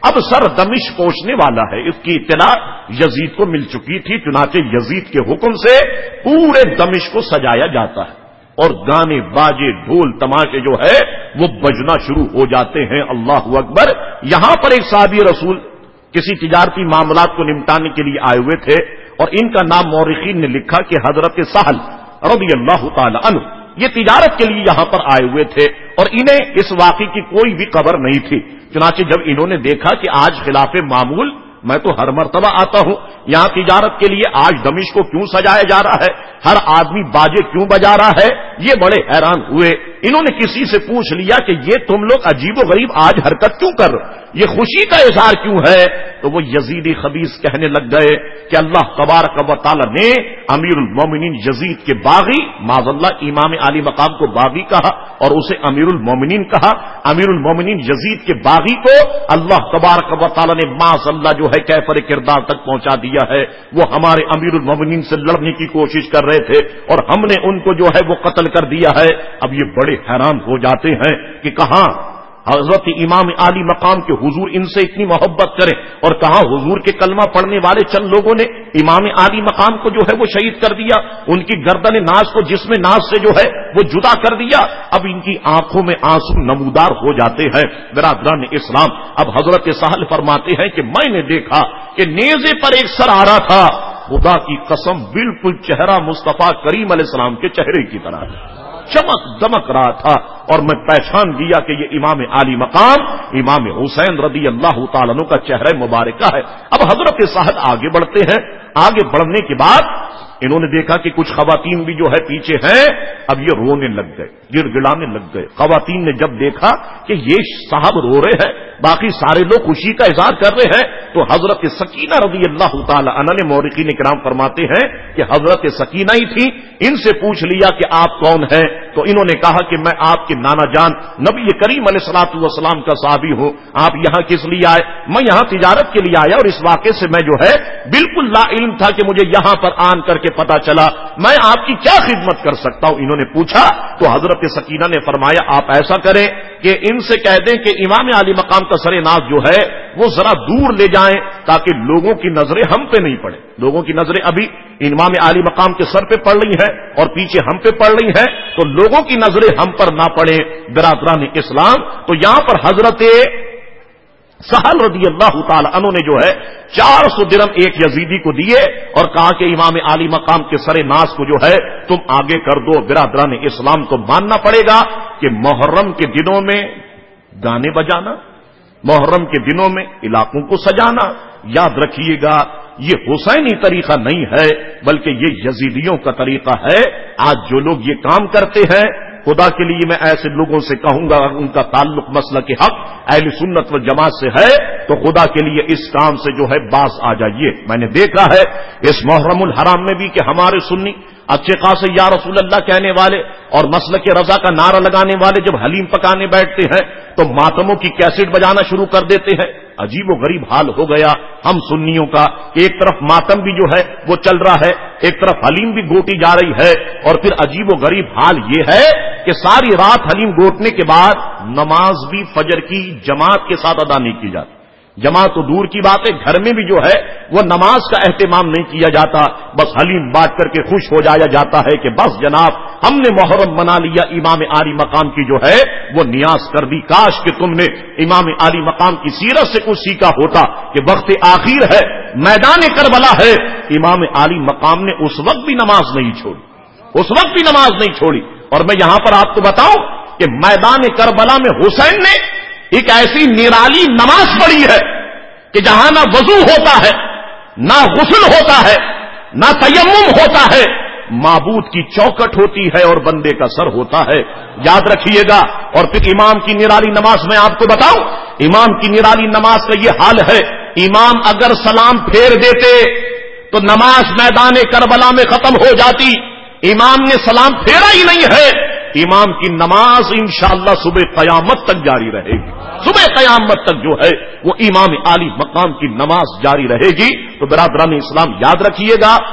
اب سر دمشق پہنچنے والا ہے، اس کی اطلاع یزید کو مل چکی تھی، چنانچہ یزید کے حکم سے پورے دمشق کو سجایا جاتا ہے اور گانے باجے ڈھول تماشے جو ہے وہ بجنا شروع ہو جاتے ہیں۔ اللہ اکبر۔ یہاں پر ایک صحابی رسول کسی تجارتی معاملات کو نمٹانے کے لیے آئے ہوئے تھے اور ان کا نام مورخین نے لکھا کہ حضرت سہل رضی اللہ تعالی عنہ یہ تجارت کے لیے یہاں پر آئے ہوئے تھے اور انہیں اس واقعے کی کوئی بھی خبر نہیں تھی۔ چنانچہ جب انہوں نے دیکھا کہ آج خلاف معمول، میں تو ہر مرتبہ آتا ہوں یہاں تجارت کے لیے، آج دمشق کو کیوں سجایا جا رہا ہے، ہر آدمی باجے کیوں بجا رہا ہے، یہ بڑے حیران ہوئے۔ انہوں نے کسی سے پوچھ لیا کہ یہ تم لوگ عجیب و غریب آج حرکت کیوں کر رہے، یہ خوشی کا اظہار کیوں ہے؟ تو وہ یزیدی خبیث کہنے لگ گئے کہ اللہ تبارک و تعالی نے امیر المومنین یزید کے باغی، معاذ اللہ امام عالی مقام کو باغی کہا اور اسے امیر المومنین کہا، امیر المومنین یزید کے باغی کو اللہ تبارک و تعالی نے معاذ اللہ جو ہے کیفر کردار تک پہنچا دیا ہے۔ وہ ہمارے امیر المومنین سے لڑنے کی کوشش کر رہے تھے اور ہم نے ان کو جو ہے وہ قتل کر دیا ہے۔ اب یہ بڑے حیران ہو جاتے ہیں کہ کہاں حضرت امام عالی مقام کے حضور ان سے اتنی محبت کریں اور کہاں حضور کے کلمہ پڑھنے والے چند لوگوں نے امام عالی مقام کو جو ہے وہ شہید کر دیا، ان کی گردن ناز کو جسم ناز سے جو ہے وہ جدا کر دیا۔ اب ان کی آنکھوں میں آنسو نمودار ہو جاتے ہیں۔ برادران اسلام، اب حضرت سہل فرماتے ہیں کہ میں نے دیکھا کہ نیزے پر ایک سر آ رہا تھا، خدا کی قسم بالکل چہرہ مصطفیٰ کریم علیہ السلام کے چہرے کی طرح چمک دمک رہا تھا اور میں پہچان گیا کہ یہ امام عالی مقام امام حسین رضی اللہ تعالیٰ عنہ کا چہرہ مبارکہ ہے۔ اب حضرت سعد آگے بڑھتے ہیں، آگے بڑھنے کے بعد انہوں نے دیکھا کہ کچھ خواتین بھی جو ہے پیچھے ہیں، اب یہ رونے لگ گئے، گر گڑانے لگ گئے۔ خواتین نے جب دیکھا کہ یہ صاحب رو رہے ہیں، باقی سارے لوگ خوشی کا اظہار کر رہے ہیں، تو حضرت سکینہ رضی اللہ تعالی عنہ نے، مورخین کرام فرماتے ہیں کہ حضرت سکینہ ہی تھی، ان سے پوچھ لیا کہ آپ کون ہیں؟ تو انہوں نے کہا کہ میں آپ کے نانا جان نبی کریم علیہ الصلوۃ والسلام کا صحابی ہوں۔ آپ یہاں کس لیے آئے؟ میں یہاں تجارت کے لیے آیا اور اس واقعے سے میں جو ہے بالکل لا علم تھا کہ مجھے یہاں پر آن کر کے پتا چلا، میں آپ کی کیا خدمت کر سکتا ہوں؟ انہوں نے پوچھا تو حضرت سکینہ نے فرمایا آپ ایسا کریں کہ ان سے کہہ دیں کہ امام عالی مقام کا سر ناز جو ہے وہ ذرا دور لے جائیں تاکہ لوگوں کی نظریں ہم پہ نہیں پڑے۔ لوگوں کی نظریں ابھی امام عالی مقام کے سر پہ پڑ رہی ہیں اور پیچھے ہم پہ پڑ رہی ہیں، تو لوگوں کی نظریں ہم پر نہ پڑے۔ برادران اسلام، تو یہاں پر حضرت سہل رضی اللہ تعالی عنہ نے جو ہے 400 درہم ایک یزیدی کو دیے اور کہا کہ امام عالی مقام کے سر ناز کو جو ہے تم آگے کر دو۔ برادران اسلام، تو ماننا پڑے گا کہ محرم کے دنوں میں گانے بجانا، محرم کے دنوں میں علاقوں کو سجانا، یاد رکھیے گا یہ حسینی طریقہ نہیں ہے بلکہ یہ یزیدیوں کا طریقہ ہے۔ آج جو لوگ یہ کام کرتے ہیں، خدا کے لیے میں ایسے لوگوں سے کہوں گا اگر ان کا تعلق مسلک حق اہل سنت و جماعت سے ہے تو خدا کے لیے اس کام سے جو ہے باز آ جائیے۔ میں نے دیکھا ہے اس محرم الحرام میں بھی کہ ہمارے سنی اچھے خاصے یا رسول اللہ کہنے والے اور مسلک رضا کا نعرہ لگانے والے جب حلیم پکانے بیٹھتے ہیں تو ماتموں کی کیسٹ بجانا شروع کر دیتے ہیں۔ عجیب و غریب حال ہو گیا ہم سنیوں کا کہ ایک طرف ماتم بھی جو ہے وہ چل رہا ہے، ایک طرف حلیم بھی گوٹی جا رہی ہے، اور پھر عجیب و غریب حال یہ ہے کہ ساری رات حلیم گوٹنے کے بعد نماز بھی فجر کی جماعت کے ساتھ ادا نہیں کی جاتی۔ جماعت تو دور کی بات ہے، گھر میں بھی جو ہے وہ نماز کا اہتمام نہیں کیا جاتا، بس حلیم بانٹ کر کے خوش ہو جایا جاتا ہے کہ بس جناب ہم نے محرم منا لیا، امام عالی مقام کی جو ہے وہ نیاز کر دی۔ کاش کہ تم نے امام عالی مقام کی سیرت سے کچھ سیکھا ہوتا کہ وقت آخر ہے، میدان کربلا ہے، امام عالی مقام نے اس وقت بھی نماز نہیں چھوڑی، اس وقت بھی نماز نہیں چھوڑی۔ اور میں یہاں پر آپ کو بتاؤں کہ میدان کربلا میں حسین نے ایک ایسی نرالی نماز پڑھی ہے کہ جہاں نہ وضو ہوتا ہے، نہ غسل ہوتا ہے، نہ تیمم ہوتا ہے، معبود کی چوکٹ ہوتی ہے اور بندے کا سر ہوتا ہے، یاد رکھیے گا۔ اور پھر امام کی نرالی نماز میں آپ کو بتاؤں، امام کی نرالی نماز کا یہ حال ہے، امام اگر سلام پھیر دیتے تو نماز میدان کربلا میں ختم ہو جاتی، امام نے سلام پھیرا ہی نہیں ہے، امام کی نماز انشاءاللہ صبح قیامت تک جاری رہے گی، صبح قیامت تک جو ہے وہ امام عالی مقام کی نماز جاری رہے گی۔ تو برادران اسلام یاد رکھیے گا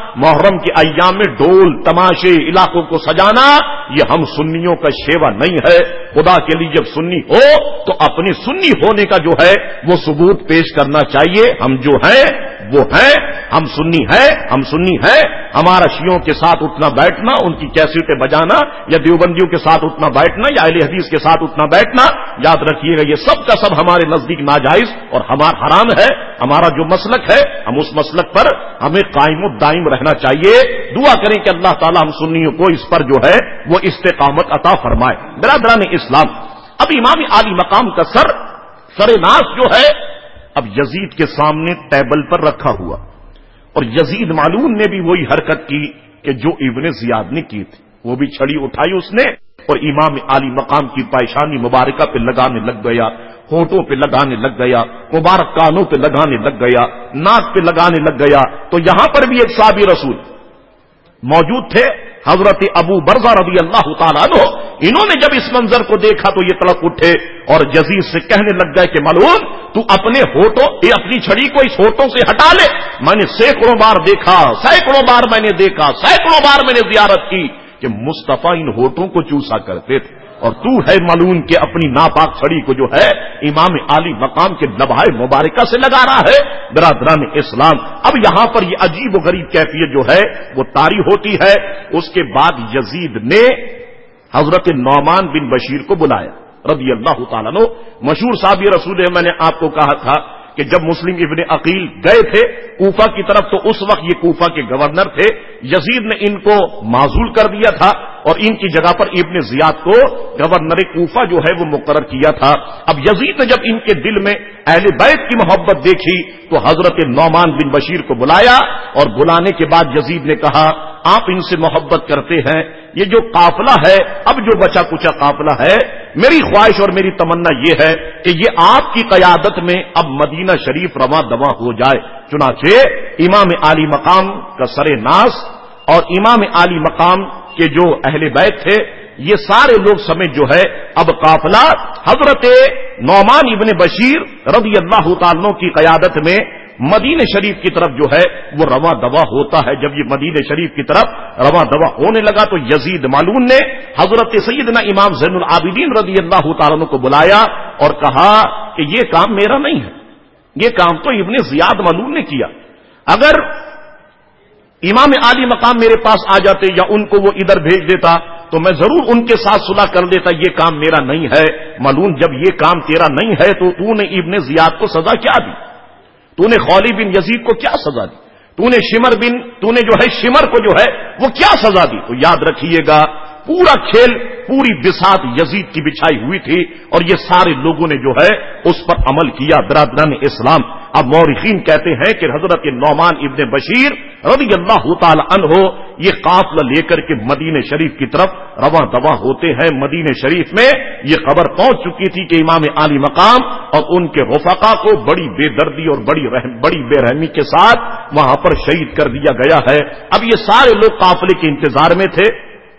محرم کے ایام میں ڈول تماشے علاقوں کو سجانا یہ ہم سنیوں کا شیوا نہیں ہے. خدا کے لیے جب سنی ہو تو اپنی سنی ہونے کا جو ہے وہ ثبوت پیش کرنا چاہیے. ہم جو ہیں وہ ہیں, ہم سنی ہیں. ہمارا شیعوں کے ساتھ اٹھنا بیٹھنا, ان کی کیسٹیں بجانا, یا دیوبندیوں کے ساتھ اٹھنا بیٹھنا, یا اہل حدیث کے ساتھ اٹھنا بیٹھنا, یاد رکھیے گا یہ سب کا سب ہمارے نزدیک ناجائز اور ہمارا حرام ہے. ہمارا جو مسلک ہے ہم اس مسلک پر ہمیں قائم و دائم رہنا چاہیے. دعا کریں کہ اللہ تعالی ہم سنیوں کو اس پر جو ہے وہ استقامت عطا فرمائے. برادران اسلام, اب امام عالی مقام کا سر ناس جو ہے اب یزید کے سامنے ٹیبل پر رکھا ہوا, اور یزید معلوم نے بھی وہی حرکت کی کہ جو ابن زیاد نے کی تھی. وہ بھی چھڑی اٹھائی اس نے اور امام عالی مقام کی پیشانی مبارکہ پہ لگانے لگ گیا, ہونٹوں پہ لگانے لگ گیا, مبارک کانوں پہ لگانے لگ گیا, ناک پہ لگانے لگ گیا. تو یہاں پر بھی ایک صحابی رسول موجود تھے, حضرت ابو برزہ رضی اللہ تعالیٰ عنہ. انہوں نے جب اس منظر کو دیکھا تو یہ تڑپ اٹھے اور یزید سے کہنے لگ گئے کہ ملعون تو اپنے ہونٹوں اپنی چھڑی کو اس ہونٹوں سے ہٹا لے. میں نے سینکڑوں بار دیکھا, سینکڑوں بار میں نے دیکھا, سینکڑوں بار میں نے زیارت کی کہ مصطفیٰ ان ہونٹوں کو چوسا کرتے تھے, اور تو ہے ملعون کہ اپنی ناپاک چھڑی کو جو ہے امام عالی مقام کے لبہائے مبارکہ سے لگا رہا ہے. برادران اسلام, اب یہاں پر یہ عجیب و غریب کیفیت جو ہے وہ طاری ہوتی ہے. اس کے بعد یزید نے حضرت نعمان بن بشیر کو بلایا رضی اللہ تعالیٰ عنہ. مشہور صحابی رسول ہے, میں نے آپ کو کہا تھا کہ جب مسلم ابن عقیل گئے تھے کوفہ کی طرف تو اس وقت یہ کوفہ کے گورنر تھے. یزید نے ان کو معزول کر دیا تھا اور ان کی جگہ پر ابن زیاد کو گورنر کوفہ جو ہے وہ مقرر کیا تھا. اب یزید نے جب ان کے دل میں اہل بیت کی محبت دیکھی تو حضرت نعمان بن بشیر کو بلایا, اور بلانے کے بعد یزید نے کہا آپ ان سے محبت کرتے ہیں, یہ جو قافلہ ہے اب جو بچا کچا قافلہ ہے, میری خواہش اور میری تمنا یہ ہے کہ یہ آپ کی قیادت میں اب مدینہ شریف رواں دواں ہو جائے. چنانچہ امام عالی مقام کا سر ناس اور امام عالی مقام کے جو اہل بیت تھے یہ سارے لوگ سمیت جو ہے اب قافلہ حضرت نعمان ابن بشیر رضی اللہ تعالیٰ کی قیادت میں مدینہ شریف کی طرف جو ہے وہ رواں دواں ہوتا ہے. جب یہ مدینہ شریف کی طرف رواں دواں ہونے لگا تو یزید مالون نے حضرت سیدنا امام زین العابدین رضی اللہ تعالیٰ کو بلایا اور کہا کہ یہ کام میرا نہیں ہے, یہ کام تو ابن زیاد مالون نے کیا. اگر امام عالی مقام میرے پاس آ جاتے یا ان کو وہ ادھر بھیج دیتا تو میں ضرور ان کے ساتھ صلح کر دیتا. یہ کام میرا نہیں ہے. مالون جب یہ کام تیرا نہیں ہے تو نے ابن زیاد کو سزا کیا دی؟ تو نے خولی بن یزید کو کیا سزا دی؟ تو نے جو ہے شمر کو جو ہے وہ کیا سزا دی؟ تو یاد رکھیے گا پورا کھیل پوری بساط یزید کی بچھائی ہوئی تھی اور یہ سارے لوگوں نے جو ہے اس پر عمل کیا. برادران اسلام, اب مورخین کہتے ہیں کہ حضرت نعمان ابن بشیر رضی اللہ تعالی عنہ یہ قافلہ لے کر کے مدینہ شریف کی طرف رواں دواں ہوتے ہیں. مدینہ شریف میں یہ خبر پہنچ چکی تھی کہ امام عالی مقام اور ان کے رفقا کو بڑی بے دردی اور بڑی بے رحمی کے ساتھ وہاں پر شہید کر دیا گیا ہے. اب یہ سارے لوگ قافلے کے انتظار میں تھے.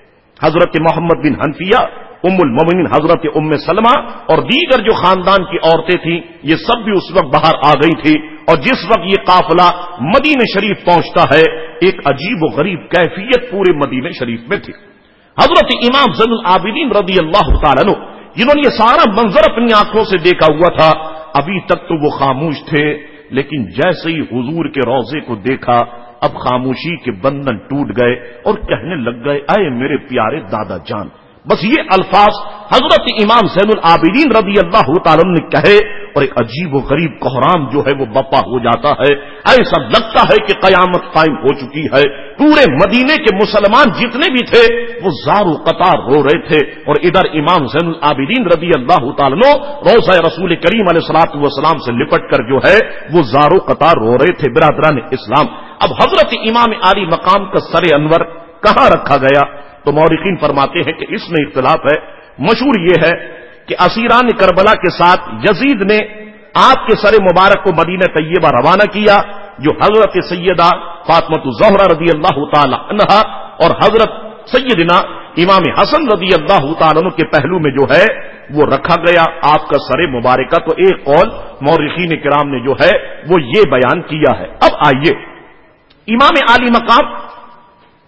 حضرت محمد بن حنفیہ, ام المومنین حضرت ام سلمہ اور دیگر جو خاندان کی عورتیں تھیں یہ سب بھی اس وقت باہر آ گئی تھی. اور جس وقت یہ قافلہ مدینہ شریف پہنچتا ہے ایک عجیب و غریب کیفیت پورے مدینہ شریف میں تھی. حضرت امام زین العابدین رضی اللہ تعالیٰ عنہ جنہوں نے یہ سارا منظر اپنی آنکھوں سے دیکھا ہوا تھا, ابھی تک تو وہ خاموش تھے, لیکن جیسے ہی حضور کے روضے کو دیکھا اب خاموشی کے بندھن ٹوٹ گئے اور کہنے لگ گئے اے میرے پیارے دادا جان. بس یہ الفاظ حضرت امام زین العابدین رضی اللہ تعالیٰ نے کہے اور ایک عجیب و غریب کوہرام جو ہے وہ بپا ہو جاتا ہے. ایسا لگتا ہے کہ قیامت قائم ہو چکی ہے. پورے مدینے کے مسلمان جتنے بھی تھے وہ زار و قطار رو رہے تھے, اور ادھر امام زین العابدین رضی اللہ تعالیٰ روضہ رسول کریم علیہ الصلوۃ والسلام سے لپٹ کر جو ہے وہ زار و قطار رو رہے تھے. برادران اسلام, اب حضرت امام عالی مقام کا سر انور کہاں رکھا گیا تو مورخین فرماتے ہیں کہ اس میں اختلاف ہے. مشہور یہ ہے کہ اسیران کربلا کے ساتھ یزید نے آپ کے سر مبارک کو مدینہ طیبہ روانہ کیا, جو حضرت سیدہ فاطمہ الزہرا رضی اللہ تعالی عنہا اور حضرت سیدنا امام حسن رضی اللہ تعالی عنہ کے پہلو میں جو ہے وہ رکھا گیا آپ کا سر مبارکہ. تو ایک قول مورخین کرام نے جو ہے وہ یہ بیان کیا ہے. اب آئیے امام عالی مقام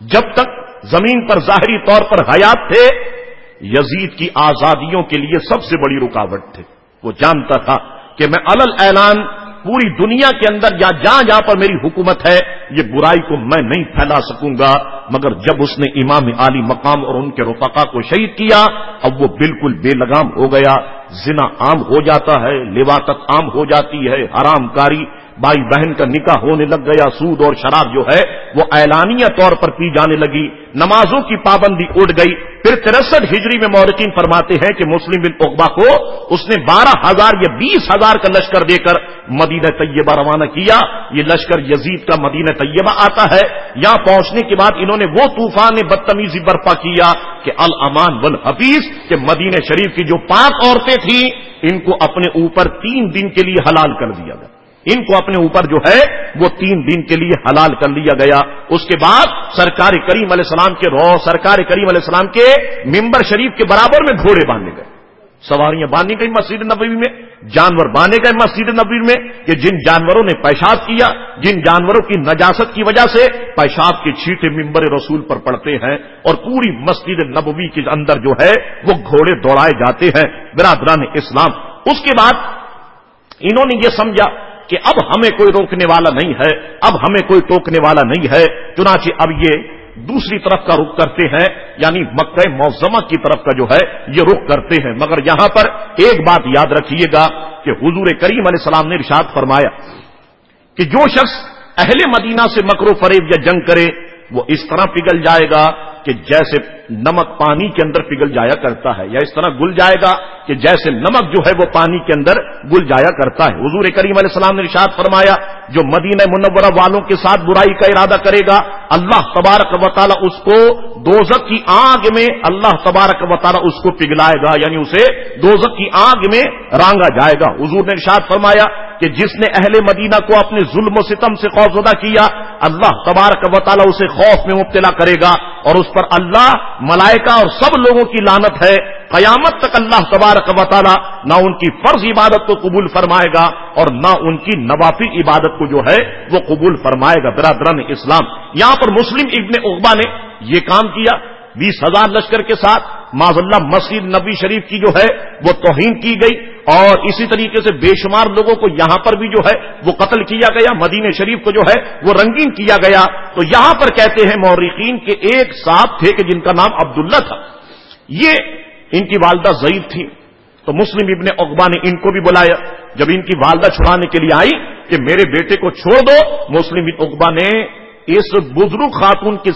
جب تک زمین پر ظاہری طور پر حیات تھے، یزید کی آزادیوں کے لیے سب سے بڑی رکاوٹ تھے. وہ جانتا تھا کہ میں علل اعلان پوری دنیا کے اندر یا جہاں جہاں پر میری حکومت ہے یہ برائی کو میں نہیں پھیلا سکوں گا. مگر جب اس نے امام عالی مقام اور ان کے رفقا کو شہید کیا، اب وہ بالکل بے لگام ہو گیا. زنا عام ہو جاتا ہے، لواطت عام ہو جاتی ہے، حرام کاری، بھائی بہن کا نکاح ہونے لگ گیا، سود اور شراب جو ہے وہ اعلانیہ طور پر پی جانے لگی، نمازوں کی پابندی اٹھ گئی. پھر 63 ہجری میں مورخین فرماتے ہیں کہ مسلم بن عقبہ کو اس نے 12,000 یا 20,000 کا لشکر دے کر مدینہ طیبہ روانہ کیا. یہ لشکر یزید کا مدینہ طیبہ آتا ہے. یہاں پہنچنے کے بعد انہوں نے وہ طوفان بدتمیزی برپا کیا کہ الامان والحفیظ، کہ مدینہ شریف کی جو 5 عورتیں تھیں ان کو اپنے اوپر 3 دن کے لیے حلال کر دیا گیا. ان کو اپنے اوپر جو ہے وہ 3 دن کے لیے حلال کر لیا گیا. اس کے بعد سرکار کریم علیہ السلام کے سرکار کریم علیہ السلام کے ممبر شریف کے برابر میں گھوڑے باندھے گئے، سواریاں باندھی گئی مسجد نبوی میں، جانور باندھے گئے مسجد نبوی میں کہ جن جانوروں نے پیشاب کیا، جن جانوروں کی نجاست کی وجہ سے پیشاب کے چھینٹے ممبر رسول پر پڑتے ہیں اور پوری مسجد نبوی کے اندر جو ہے وہ گھوڑے دوڑائے جاتے ہیں. برادران اسلام، اس کے بعد انہوں نے یہ سمجھا کہ اب ہمیں کوئی روکنے والا نہیں ہے، اب ہمیں کوئی ٹوکنے والا نہیں ہے. چنانچہ اب یہ دوسری طرف کا رخ کرتے ہیں، یعنی مکہ معظمہ کی طرف کا جو ہے یہ رخ کرتے ہیں. مگر یہاں پر ایک بات یاد رکھیے گا کہ حضور کریم علیہ السلام نے ارشاد فرمایا کہ جو شخص اہل مدینہ سے مکر و فریب یا جنگ کرے وہ اس طرح پگھل جائے گا کہ جیسے نمک پانی کے اندر پگھل جایا کرتا ہے، یا اس طرح گل جائے گا کہ جیسے نمک جو ہے وہ پانی کے اندر گل جایا کرتا ہے. حضور کریم علیہ السلام نے ارشاد فرمایا جو مدینہ منورہ والوں کے ساتھ برائی کا ارادہ کرے گا اللہ تبارک و تعالی اس کو دوزخ کی آگ میں اللہ تبارک و تعالی اس کو پگھلائے گا، یعنی اسے دوزخ کی آگ میں رانگا جائے گا. حضور نے ارشاد فرمایا کہ جس نے اہل مدینہ کو اپنے ظلم و ستم سے خوفزدہ کیا اللہ تبارک و تعالی اسے خوف میں مبتلا کرے گا اور اس پر اللہ، ملائکہ اور سب لوگوں کی لعنت ہے. قیامت تک اللہ تبارک و تعالی نہ ان کی فرض عبادت کو قبول فرمائے گا اور نہ ان کی نوافل عبادت کو جو ہے وہ قبول فرمائے گا. برادران اسلام، یہاں پر مسلم ابن عقبہ نے یہ کام کیا، 20,000 لشکر کے ساتھ معاذ اللہ مسجد نبی شریف کی جو ہے وہ توہین کی گئی اور اسی طریقے سے بے شمار لوگوں کو یہاں پر بھی جو ہے وہ قتل کیا گیا، مدینہ شریف کو جو ہے وہ رنگین کیا گیا. تو یہاں پر کہتے ہیں مورخین کے ایک صاحب تھے کہ جن کا نام عبداللہ تھا، یہ ان کی والدہ ضعیف تھی تو مسلم ابن عقبہ نے ان کو بھی بلایا. جب ان کی والدہ چھڑانے کے لیے آئی کہ میرے بیٹے کو چھوڑ دو، مسلم ابن عقبہ نے اس بزرگ خاتون کے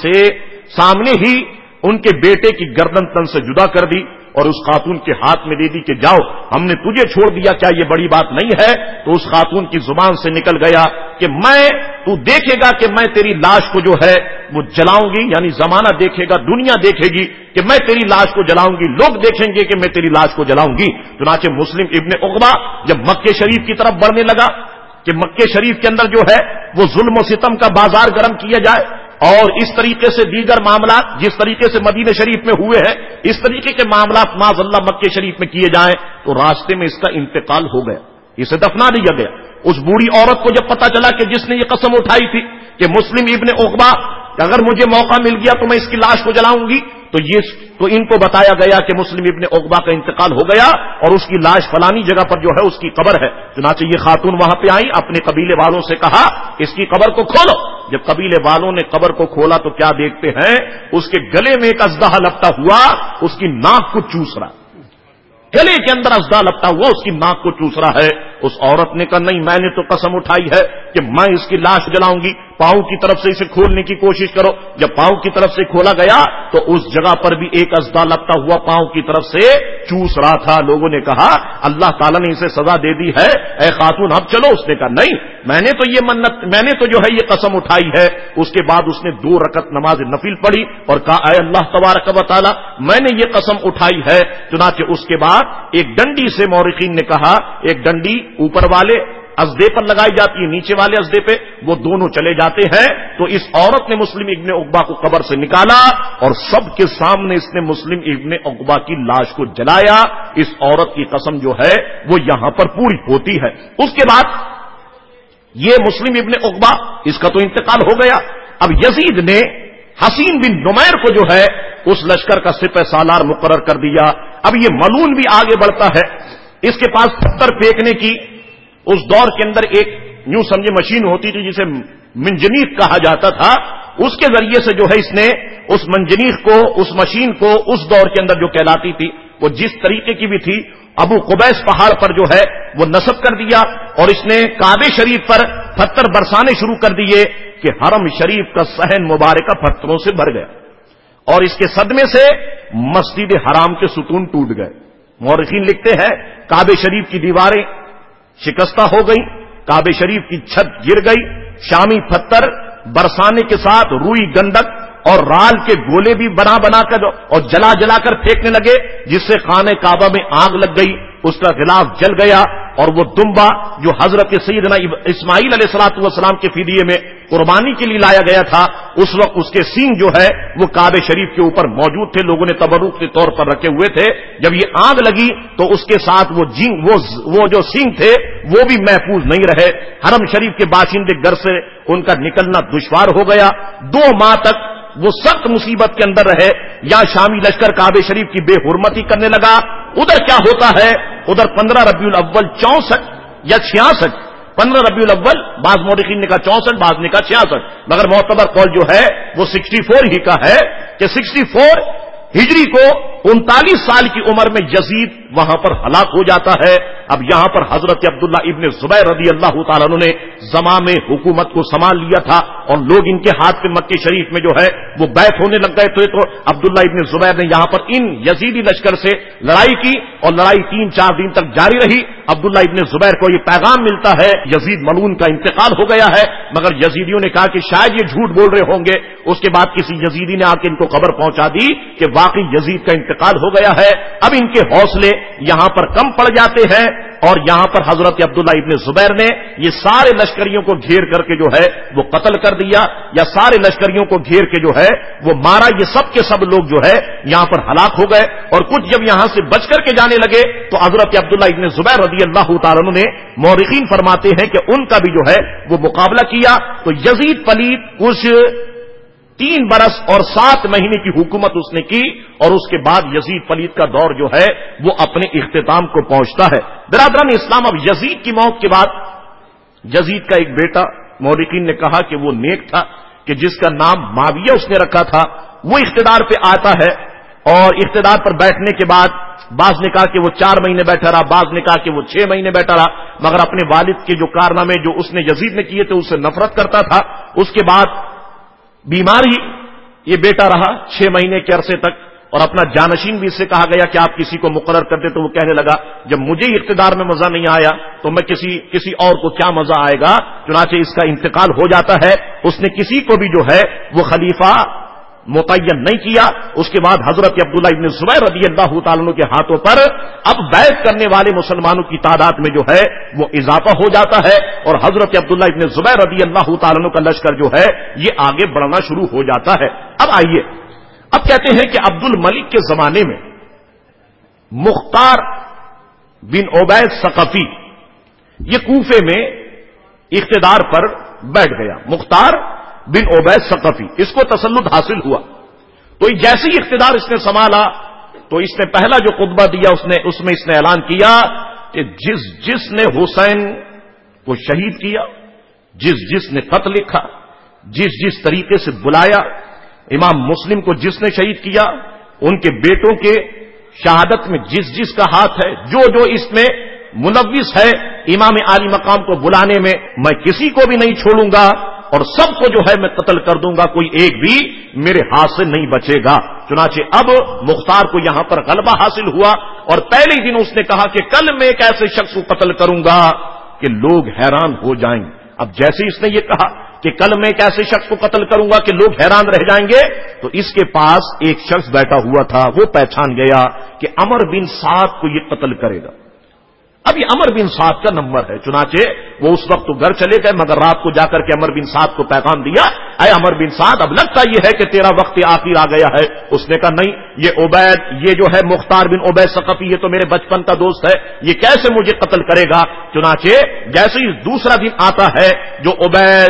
سامنے ہی ان کے بیٹے کی گردن تن سے جدا کر دی اور اس خاتون کے ہاتھ میں دے دی کہ جاؤ ہم نے تجھے چھوڑ دیا، کیا یہ بڑی بات نہیں ہے؟ تو اس خاتون کی زبان سے نکل گیا کہ تو دیکھے گا کہ میں تیری لاش کو جو ہے وہ جلاؤں گی، یعنی زمانہ دیکھے گا، دنیا دیکھے گی کہ میں تیری لاش کو جلاؤں گی، لوگ دیکھیں گے کہ میں تیری لاش کو جلاؤں گی. چنانچہ مسلم ابن عقبہ جب مکہ شریف کی طرف بڑھنے لگا کہ مکہ شریف کے اندر جو ہے وہ ظلم و ستم کا بازار گرم کیا جائے اور اس طریقے سے دیگر معاملات جس طریقے سے مدینہ شریف میں ہوئے ہیں اس طریقے کے معاملات معاذ اللہ مکہ شریف میں کیے جائیں، تو راستے میں اس کا انتقال ہو گیا، اسے دفنا دیا گیا. اس بوڑھی عورت کو جب پتا چلا کہ جس نے یہ قسم اٹھائی تھی کہ مسلم ابن عقبہ اگر مجھے موقع مل گیا تو میں اس کی لاش کو جلاؤں گی، تو ان کو بتایا گیا کہ مسلم ابن عقبہ کا انتقال ہو گیا اور اس کی لاش فلانی جگہ پر جو ہے اس کی قبر ہے. چنانچہ یہ خاتون وہاں پہ آئی، اپنے قبیلے والوں سے کہا اس کی قبر کو کھولو. جب قبیلے والوں نے قبر کو کھولا تو کیا دیکھتے ہیں، اس کے گلے میں ایک اژدہا لپٹا ہوا، اس کی ناک کو چوس رہا، گلے کے اندر اژدہا لپٹا ہوا اس کی ناک کو چوس رہا ہے. اس عورت نے کہا نہیں، میں نے تو قسم اٹھائی ہے کہ میں اس کی لاش جلاؤں گی. پاؤں کی طرف سے اسے کھولنے کی کوشش کرو. جب پاؤں کی طرف سے کھولا گیا تو اس جگہ پر بھی ایک اژدہا لپٹا ہوا پاؤں کی طرف سے چوس رہا تھا. لوگوں نے کہا اللہ تعالیٰ نے اسے سزا دے دی ہے، اے خاتون اب چلو. اس نے کہا نہیں، میں نے تو جو ہے یہ قسم اٹھائی ہے. اس کے بعد اس نے 2 رکعت نماز نفل پڑھی اور کہا اے اللہ تبارک و تعالی میں نے یہ قسم اٹھائی ہے. چنانچہ اس کے بعد ایک ڈنڈی سے مورخین نے کہا، ایک ڈنڈی اوپر والے ازدے پر لگائی جاتی ہے، نیچے والے ازدے پہ، وہ دونوں چلے جاتے ہیں. تو اس عورت نے مسلم ابن عقبہ کو قبر سے نکالا اور سب کے سامنے اس نے مسلم ابن عقبہ کی لاش کو جلایا. اس عورت کی قسم جو ہے وہ یہاں پر پوری ہوتی ہے. اس کے بعد یہ مسلم ابن عقبہ اس کا تو انتقال ہو گیا. اب یزید نے حسین بن نمیر کو جو ہے اس لشکر کا سپہ سالار مقرر کر دیا. اب یہ ملعون بھی آگے بڑھتا ہے. اس کے پاس پتھر پھینکنے کی اس دور کے اندر ایک یوں سمجھے مشین ہوتی تھی جسے منجنیق کہا جاتا تھا. اس کے ذریعے سے جو ہے اس نے اس منجنیق کو, اس مشین کو اس دور کے اندر جو کہلاتی تھی وہ جس طریقے کی بھی تھی, ابو قبیس پہاڑ پر جو ہے وہ نصب کر دیا اور اس نے کعبے شریف پر پتھر برسانے شروع کر دیے کہ حرم شریف کا صحن مبارکہ پتھروں سے بھر گیا اور اس کے صدمے سے مسجد حرام کے ستون ٹوٹ گئے. مورخین لکھتے ہیں کعبے شریف کی دیواریں شکستہ ہو گئی, کعبے شریف کی چھت گر گئی, شامی پتھر برسانے کے ساتھ روئی گندک اور رال کے گولے بھی بنا بنا کر اور جلا جلا کر پھینکنے لگے, جس سے خانہ کعبہ میں آگ لگ گئی, اس کا غلاف جل گیا اور وہ دمبا جو حضرت سیدنا اسماعیل علیہ الصلوۃ والسلام کے فدیے میں قربانی کے لیے لایا گیا تھا, اس وقت اس کے سینگ جو ہے وہ کعبے شریف کے اوپر موجود تھے, لوگوں نے تبرک کے طور پر رکھے ہوئے تھے. جب یہ آگ لگی تو اس کے ساتھ وہ جو سینگ تھے وہ بھی محفوظ نہیں رہے. حرم شریف کے باشندے گھر سے ان کا نکلنا دشوار ہو گیا. 2 ماہ تک وہ سخت مصیبت کے اندر رہے. یا شامی لشکر کعبے شریف کی بے حرمتی کرنے لگا. ادھر کیا ہوتا ہے, ادھر 15 ربیع الاول 64 یا 66, 15 ربیع الاول, بعض مورخین نے کہا 64, بعض نے کہا 66, مگر معتبر قول جو ہے وہ 64 ہی کا ہے کہ 64 ہجری کو 39 سال کی عمر میں یزید وہاں پر ہلاک ہو جاتا ہے. اب یہاں پر حضرت عبداللہ ابن زبیر رضی اللہ تعالیٰ عنہ نے زمام حکومت کو سنبھال لیا تھا اور لوگ ان کے ہاتھ پہ مکے شریف میں جو ہے وہ بیعت ہونے لگ گئے. تو عبداللہ ابن زبیر نے یہاں پر ان یزیدی لشکر سے لڑائی کی اور لڑائی 3-4 دن تک جاری رہی. عبداللہ ابن زبیر کو یہ پیغام ملتا ہے یزید ملعون کا انتقال ہو گیا ہے, مگر یزیدیوں نے کہا کہ شاید یہ جھوٹ بول رہے ہوں گے. اس کے بعد کسی یزیدی نے آ کے ان کو خبر پہنچا دی کہ واقعی یزید کا انتقال ہو گیا ہے. اب ان کے حوصلے یہاں پر کم پڑ جاتے ہیں اور یہاں پر حضرت عبداللہ ابن زبیر نے یہ سارے لشکریوں کو گھیر کر کے جو ہے وہ قتل کر دیا, یا سارے لشکریوں کو گھیر کے جو ہے وہ مارا. یہ سب کے سب لوگ جو ہے یہاں پر ہلاک ہو گئے اور کچھ جب یہاں سے بچ کر کے جانے لگے تو حضرت عبداللہ ابن زبیر رضی اللہ تعالیٰ عنہ نے, مورخین فرماتے ہیں کہ ان کا بھی جو ہے وہ مقابلہ کیا. تو یزید پلید کچھ 3 برس اور 7 مہینے کی حکومت اس نے کی اور اس کے بعد یزید پلید کا دور جو ہے وہ اپنے اختتام کو پہنچتا ہے. برادران اسلام, اب یزید کی موت کے بعد یزید کا ایک بیٹا, مورخین نے کہا کہ وہ نیک تھا کہ جس کا نام معاویہ اس نے رکھا تھا, وہ اقتدار پہ آتا ہے اور اقتدار پر بیٹھنے کے بعد بعض نے کہا کہ وہ 4 مہینے بیٹھا رہا, بعض نے کہا کہ وہ 6 مہینے بیٹھا رہا, مگر اپنے والد کے جو کارنامے جو اس نے یزید نے کیے تھے اس سے نفرت کرتا تھا. اس کے بعد بیمار ہی یہ بیٹا رہا 6 مہینے کے عرصے تک اور اپنا جانشین بھی اس سے کہا گیا کہ آپ کسی کو مقرر کر دیں, تو وہ کہنے لگا جب مجھے اقتدار میں مزہ نہیں آیا تو میں کسی اور کو کیا مزہ آئے گا. چنانچہ اس کا انتقال ہو جاتا ہے. اس نے کسی کو بھی جو ہے وہ خلیفہ متعین نہیں کیا. اس کے بعد حضرت عبداللہ ابن زبیر رضی اللہ تعالیٰ عنہ کے ہاتھوں پر اب بیعت کرنے والے مسلمانوں کی تعداد میں جو ہے وہ اضافہ ہو جاتا ہے اور حضرت عبداللہ ابن زبیر رضی اللہ تعالیٰ عنہ کا لشکر جو ہے یہ آگے بڑھنا شروع ہو جاتا ہے. اب آئیے, اب کہتے ہیں کہ عبد الملک کے زمانے میں مختار بن عبید ثقفی یہ کوفے میں اقتدار پر بیٹھ گیا. مختار بن عبید ثقفی, اس کو تسلط حاصل ہوا تو جیسے ہی اقتدار اس نے سنبھالا تو اس نے پہلا جو خطبہ دیا اس میں اس نے اعلان کیا کہ جس نے حسین کو شہید کیا, جس نے خط لکھا, جس طریقے سے بلایا, امام مسلم کو جس نے شہید کیا, ان کے بیٹوں کے شہادت میں جس کا ہاتھ ہے, جو اس میں ملوث ہے امام عالی مقام کو بلانے میں, میں کسی کو بھی نہیں چھوڑوں گا اور سب کو جو ہے میں قتل کر دوں گا, کوئی ایک بھی میرے ہاتھ سے نہیں بچے گا. چنانچہ اب مختار کو یہاں پر غلبہ حاصل ہوا اور پہلے دن اس نے کہا کہ کل میں ایک ایسے شخص کو قتل کروں گا کہ لوگ حیران ہو جائیں گے. اب جیسے اس نے یہ کہا کہ کل میں ایک ایسے شخص کو قتل کروں گا کہ لوگ حیران رہ جائیں گے, تو اس کے پاس ایک شخص بیٹھا ہوا تھا, وہ پہچان گیا کہ عمر بن سعد کو یہ قتل کرے گا. اب یہ عمر بن سعد کا نمبر ہے. چنانچہ وہ اس وقت تو گھر چلے گئے, مگر رات کو جا کر کے عمر بن سعد کو پیغام دیا, اے عمر بن سعد, اب لگتا یہ ہے کہ تیرا وقت آخر آ گیا ہے. اس نے کہا نہیں, یہ جو ہے مختار بن عبید ثقفی, یہ تو میرے بچپن کا دوست ہے, یہ کیسے مجھے قتل کرے گا. چنانچہ جیسے ہی دوسرا دن آتا ہے جو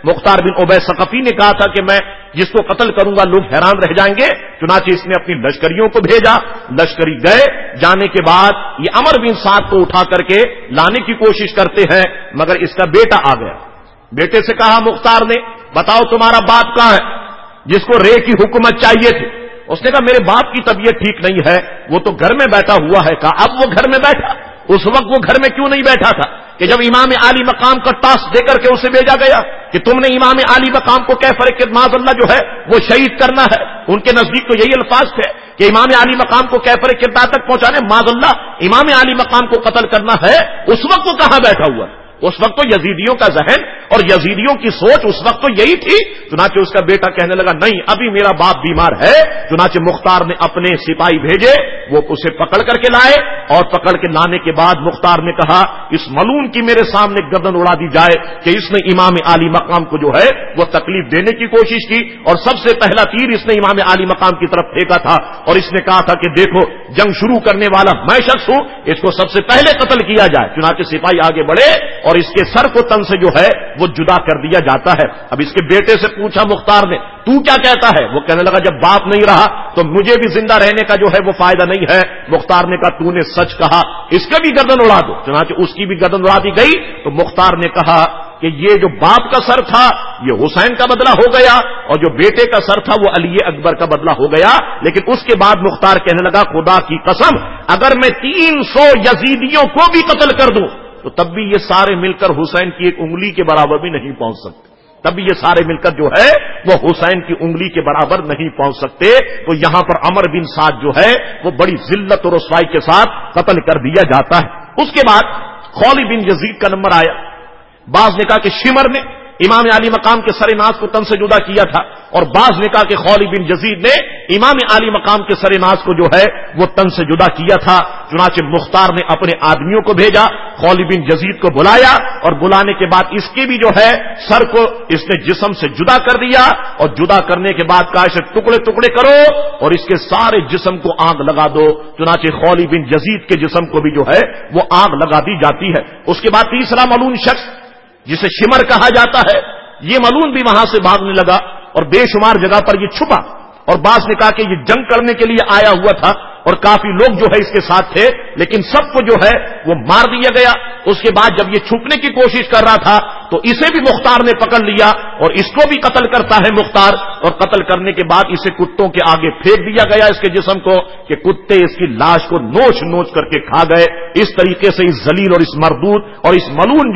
مختار بن ابی ثقفی نے کہا تھا کہ میں جس کو قتل کروں گا لوگ حیران رہ جائیں گے، چنانچہ اس نے اپنی لشکریوں کو بھیجا، لشکری گئے، جانے کے بعد یہ عمر بن سعد کو اٹھا کر کے لانے کی کوشش کرتے ہیں، مگر اس کا بیٹا آ گیا۔ بیٹے سے کہا مختار نے، بتاؤ تمہارا باپ کہاں ہے جس کو رے کی حکومت چاہیے تھی؟ اس نے کہا میرے باپ کی طبیعت ٹھیک نہیں ہے، وہ تو گھر میں بیٹھا ہوا ہے۔ کہا اب وہ گھر میں بیٹھا، اس وقت وہ گھر میں کیوں نہیں بیٹھا تھا کہ جب امام عالی مقام کا ٹاسک دے کر کے اسے بھیجا گیا کہ تم نے امام عالی مقام کو کیفر معاذ اللہ جو ہے وہ شہید کرنا ہے؟ ان کے نزدیک تو یہی الفاظ تھے کہ امام عالی مقام کو کیفر کردار تک پہنچانے، معاذ اللہ امام عالی مقام کو قتل کرنا ہے۔ اس وقت وہ کہاں بیٹھا ہوا؟ اس وقت تو یزیدیوں کا ذہن اور یزیدیوں کی سوچ اس وقت تو یہی تھی۔ چنانچہ اس کا بیٹا کہنے لگا نہیں ابھی میرا باپ بیمار ہے۔ چنانچہ مختار نے اپنے سپاہی بھیجے، وہ اسے پکڑ کر کے لائے، اور پکڑ کے لانے کے بعد مختار نے کہا اس ملعون کی میرے سامنے گردن اڑا دی جائے کہ اس نے امام عالی مقام کو جو ہے وہ تکلیف دینے کی کوشش کی، اور سب سے پہلا تیر اس نے امام عالی مقام کی طرف پھینکا تھا، اور اس نے کہا تھا کہ دیکھو جنگ شروع کرنے والا میں شخص ہوں، اس کو سب سے پہلے قتل کیا جائے۔ چنانچہ سپاہی آگے بڑھے اور اس کے سر کو تن سے جو ہے وہ جدا کر دیا جاتا ہے۔ اب اس کے بیٹے سے پوچھا مختار نے تو کیا کہتا ہے؟ وہ کہنے لگا جب باپ نہیں رہا تو مجھے بھی زندہ رہنے کا جو ہے وہ فائدہ نہیں ہے۔ مختار نے کہا تو نے سچ کہا، اس کا بھی گردن اڑا دو۔ چنانچہ اس کی بھی گردن اڑا دی گئی۔ تو مختار نے کہا کہ یہ جو باپ کا سر تھا یہ حسین کا بدلہ ہو گیا، اور جو بیٹے کا سر تھا وہ علی اکبر کا بدلہ ہو گیا۔ لیکن اس کے بعد مختار کہنے لگا خدا کی قسم اگر میں 300 یزیدیوں کو بھی قتل کر دوں تو تب بھی یہ سارے مل کر حسین کی ایک انگلی کے برابر بھی نہیں پہنچ سکتے، تب بھی یہ سارے مل کر جو ہے وہ حسین کی انگلی کے برابر نہیں پہنچ سکتے۔ تو یہاں پر عمر بن سعد جو ہے وہ بڑی ذلت اور رسوائی کے ساتھ قتل کر دیا جاتا ہے۔ اس کے بعد خولد بن یزید کا نمبر آیا۔ بعض نے کہا کہ شمر نے امام علی مقام کے سر ناز کو تن سے جدا کیا تھا، اور بعض نے کہا کہ خولد بن یزید نے امام علی مقام کے سر ناز کو جو ہے وہ تن سے جدا کیا تھا۔ چنانچہ مختار نے اپنے آدمیوں کو بھیجا، خولد بن یزید کو بلایا، اور بلانے کے بعد اس کے بھی جو ہے سر کو اس نے جسم سے جدا کر دیا، اور جدا کرنے کے بعد کہا اسے ٹکڑے ٹکڑے کرو اور اس کے سارے جسم کو آگ لگا دو۔ چنانچہ خولد بن یزید کے جسم کو بھی جو ہے وہ آگ لگا دی جاتی ہے۔ اس کے بعد تیسرا ملعون شخص جسے شمر کہا جاتا ہے، یہ ملعون بھی وہاں سے بھاگنے لگا اور بے شمار جگہ پر یہ چھپا، اور بعض نے کہا کہ یہ جنگ کرنے کے لیے آیا ہوا تھا اور کافی لوگ جو ہے اس کے ساتھ تھے، لیکن سب کو جو ہے وہ مار دیا گیا۔ اس کے بعد جب یہ چھپنے کی کوشش کر رہا تھا تو اسے بھی مختار نے پکڑ لیا اور اس کو بھی قتل کرتا ہے مختار، اور قتل کرنے کے بعد اسے کتوں کے آگے پھینک دیا گیا اس کے جسم کو کہ کتے اس کی لاش کو نوچ نوچ کر کے کھا گئے۔ اس طریقے سے اس ذلیل اور اس مردود اور اس ملعون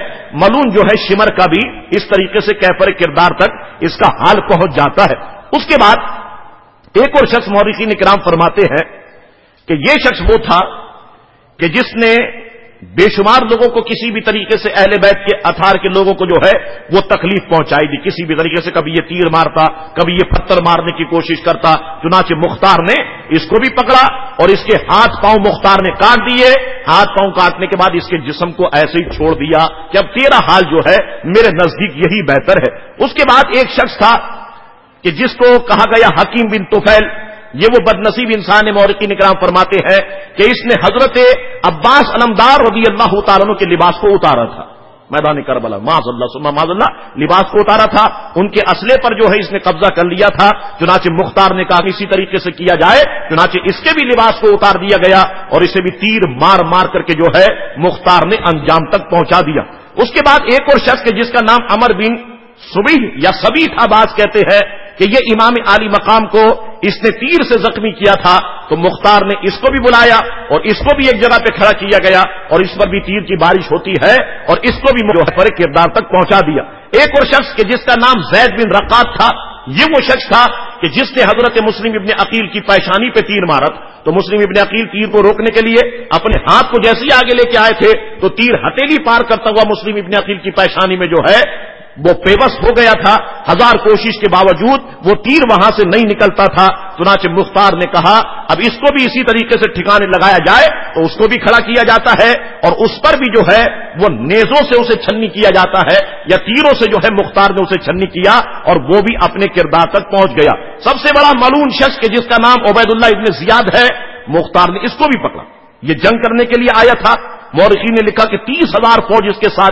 جو ہے شمر کا بھی اس طریقے سے کیفر کردار تک اس کا حال پہنچ جاتا ہے۔ اس کے بعد ایک اور شخص مورخین کرام فرماتے ہیں کہ یہ شخص وہ تھا کہ جس نے بے شمار لوگوں کو کسی بھی طریقے سے اہل بیت کے اطہار کے لوگوں کو جو ہے وہ تکلیف پہنچائی دی، کسی بھی طریقے سے کبھی یہ تیر مارتا، کبھی یہ پتھر مارنے کی کوشش کرتا۔ چنانچہ مختار نے اس کو بھی پکڑا اور اس کے ہاتھ پاؤں مختار نے کاٹ دیے۔ ہاتھ پاؤں کاٹنے کے بعد اس کے جسم کو ایسے ہی چھوڑ دیا کہ اب تیرا حال جو ہے میرے نزدیک یہی بہتر ہے۔ اس کے بعد ایک شخص تھا کہ جس کو کہا گیا حکیم بن طفیل، یہ وہ بدنصیب انسان مورخین کرام فرماتے ہیں کہ اس نے حضرت عباس علمدار رضی اللہ تعالیٰ عنہ کے لباس کو اتارا تھا میدان کربلا، معاذ اللہ ثم معاذ اللہ، لباس کو اتارا تھا، ان کے اسلحے پر جو ہے اس نے قبضہ کر لیا تھا۔ چنانچہ مختار نے کہا اسی طریقے سے کیا جائے، چنانچہ اس کے بھی لباس کو اتار دیا گیا اور اسے بھی تیر مار مار کر کے جو ہے مختار نے انجام تک پہنچا دیا۔ اس کے بعد ایک اور شخص جس کا نام عمر بن صبیح یا صبیح تھا، بعض کہتے ہیں کہ یہ امام عالی مقام کو اس نے تیر سے زخمی کیا تھا، تو مختار نے اس کو بھی بلایا اور اس کو بھی ایک جگہ پہ کھڑا کیا گیا اور اس پر بھی تیر کی بارش ہوتی ہے اور اس کو بھی پر کردار تک پہنچا دیا۔ ایک اور شخص کہ جس کا نام زید بن رقات تھا، یہ وہ شخص تھا کہ جس نے حضرت مسلم ابن عقیل کی پیشانی پہ تیر مارا، تو مسلم ابن عقیل تیر کو روکنے کے لیے اپنے ہاتھ کو جیسے ہی آگے لے کے آئے تھے تو تیر ہتھیلی پار کرتا ہوا مسلم ابن عقیل کی پیشانی میں جو ہے وہ پیوست ہو گیا تھا۔ ہزار کوشش کے باوجود وہ تیر وہاں سے نہیں نکلتا تھا۔ چنانچہ مختار نے کہا اب اس کو بھی اسی طریقے سے ٹھکانے لگایا جائے، تو اس کو بھی کھڑا کیا جاتا ہے اور اس پر بھی جو ہے وہ نیزوں سے اسے چھنی کیا جاتا ہے یا تیروں سے جو ہے مختار نے اسے چھنی کیا اور وہ بھی اپنے کردار تک پہنچ گیا۔ سب سے بڑا ملعون شخص کہ جس کا نام عبید اللہ ابن زیاد ہے، مختار نے اس کو بھی پکڑا، یہ جنگ کرنے کے لیے آیا تھا۔ مورخین نے لکھا کہ 30,000 فوج اس کے ساتھ تھی،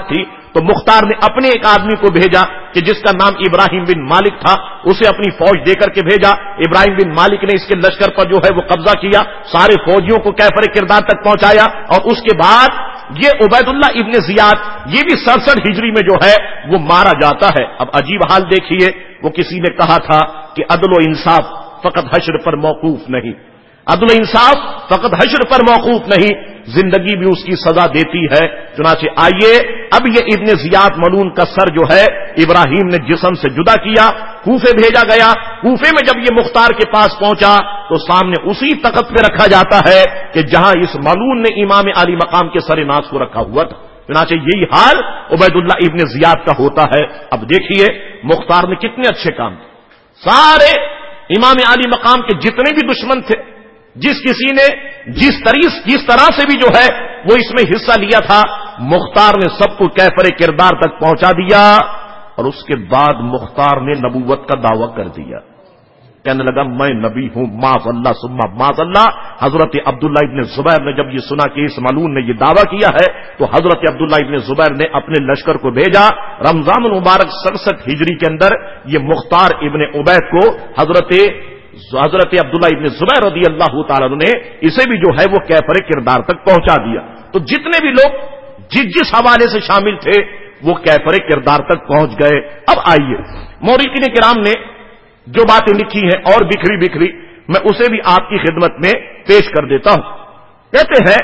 تو مختار نے اپنے ایک آدمی کو بھیجا کہ جس کا نام ابراہیم بن مالک تھا، اسے اپنی فوج دے کر کے بھیجا. ابراہیم بن مالک نے اس کے لشکر پر جو ہے وہ قبضہ کیا، سارے فوجیوں کو کیفر کردار تک پہنچایا، اور اس کے بعد یہ عبید اللہ ابن زیاد یہ بھی 67 ہجری میں جو ہے وہ مارا جاتا ہے. اب عجیب حال دیکھیے، وہ کسی نے کہا تھا کہ عدل و انصاف فقط حشر پر موقوف نہیں، عدل و انصاف فقط حشر پر موقوف نہیں، زندگی بھی اس کی سزا دیتی ہے. چنانچہ آئیے اب یہ ابن زیاد ملعون کا سر جو ہے ابراہیم نے جسم سے جدا کیا، کوفے بھیجا گیا. کوفے میں جب یہ مختار کے پاس پہنچا تو سامنے اسی تخت پہ رکھا جاتا ہے کہ جہاں اس ملعون نے امام علی مقام کے سر ناز کو رکھا ہوا تھا. چنانچہ یہی حال عبید اللہ ابن زیاد کا ہوتا ہے. اب دیکھیے مختار نے کتنے اچھے کام کیے. سارے امام علی مقام کے جتنے بھی دشمن تھے، جس کسی نے جس طرح سے بھی جو ہے وہ اس میں حصہ لیا تھا، مختار نے سب کو کیفر کردار تک پہنچا دیا. اور اس کے بعد مختار نے نبوت کا دعویٰ کر دیا، کہنے لگا میں نبی ہوں، معاذ اللہ ثم معاذ اللہ. حضرت عبداللہ ابن زبیر نے جب یہ سنا کہ اس ملعون نے یہ دعویٰ کیا ہے تو حضرت عبداللہ ابن زبیر نے اپنے لشکر کو بھیجا. رمضان المبارک 67 ہجری کے اندر یہ مختار ابن عبید کو حضرت عبداللہ ابن زبیر رضی اللہ تعالیٰ نے اسے بھی جو ہے وہ کیفر کردار تک پہنچا دیا. تو جتنے بھی لوگ جس حوالے سے شامل تھے وہ کیفر کردار تک پہنچ گئے. اب آئیے مورخین کرام نے جو باتیں لکھی ہیں اور بکھری میں اسے بھی آپ کی خدمت میں پیش کر دیتا ہوں. کہتے ہیں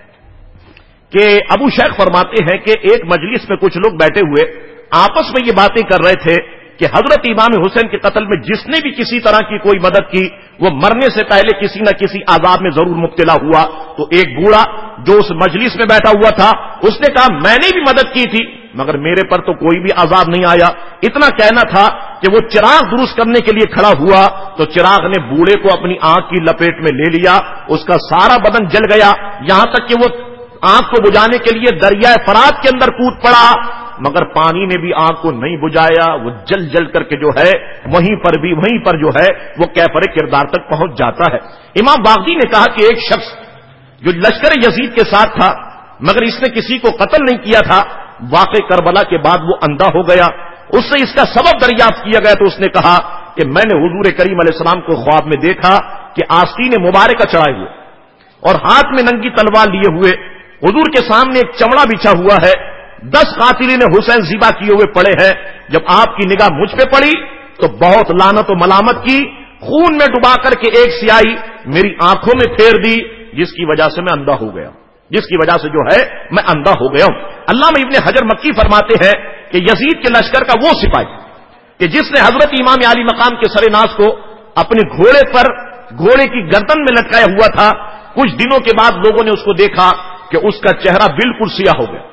کہ ابو شیخ فرماتے ہیں کہ ایک مجلس میں کچھ لوگ بیٹھے ہوئے آپس میں یہ باتیں کر رہے تھے کہ حضرت امام حسین کے قتل میں جس نے بھی کسی طرح کی کوئی مدد کی وہ مرنے سے پہلے کسی نہ کسی عذاب میں ضرور مبتلا ہوا. تو ایک بوڑھا جو اس مجلس میں بیٹھا ہوا تھا اس نے کہا میں نے بھی مدد کی تھی مگر میرے پر تو کوئی بھی عذاب نہیں آیا. اتنا کہنا تھا کہ وہ چراغ درست کرنے کے لیے کھڑا ہوا تو چراغ نے بوڑھے کو اپنی آنکھ کی لپیٹ میں لے لیا، اس کا سارا بدن جل گیا، یہاں تک کہ وہ آنکھ کو بجھانے کے لیے دریائے فرات کے اندر کود پڑا مگر پانی نے بھی آنکھ کو نہیں بجھایا. وہ جل کر کے جو ہے وہیں پر جو ہے وہ کیفر کردار تک پہنچ جاتا ہے. امام باغی نے کہا کہ ایک شخص جو لشکر یزید کے ساتھ تھا مگر اس نے کسی کو قتل نہیں کیا تھا، واقع کربلا کے بعد وہ اندھا ہو گیا. اس سے اس کا سبب دریافت کیا گیا تو اس نے کہا کہ میں نے حضور کریم علیہ السلام کو خواب میں دیکھا کہ آستین مبارکہ چڑھائے ہوئے اور ہاتھ میں ننگی تلوار لیے ہوئے حضور کے سامنے ایک چمڑا بچھا ہوا ہے، 10 قاتلین حسین ذبح کیے ہوئے پڑے ہیں. جب آپ کی نگاہ مجھ پہ پڑی تو بہت لعنت و ملامت کی، خون میں ڈبا کر کے ایک سیاہی میری آنکھوں میں پھیر دی جس کی وجہ سے میں اندھا ہو گیا، جس کی وجہ سے جو ہے میں اندھا ہو گیا ہوں. علامہ ابن حجر مکی فرماتے ہیں کہ یزید کے لشکر کا وہ سپاہی کہ جس نے حضرت امام علی مقام کے سر ناز کو اپنے گھوڑے کی گردن میں لٹکایا ہوا تھا، کچھ دنوں کے بعد لوگوں نے اس کو دیکھا کہ اس کا چہرہ بالکل سیاہ ہو گیا.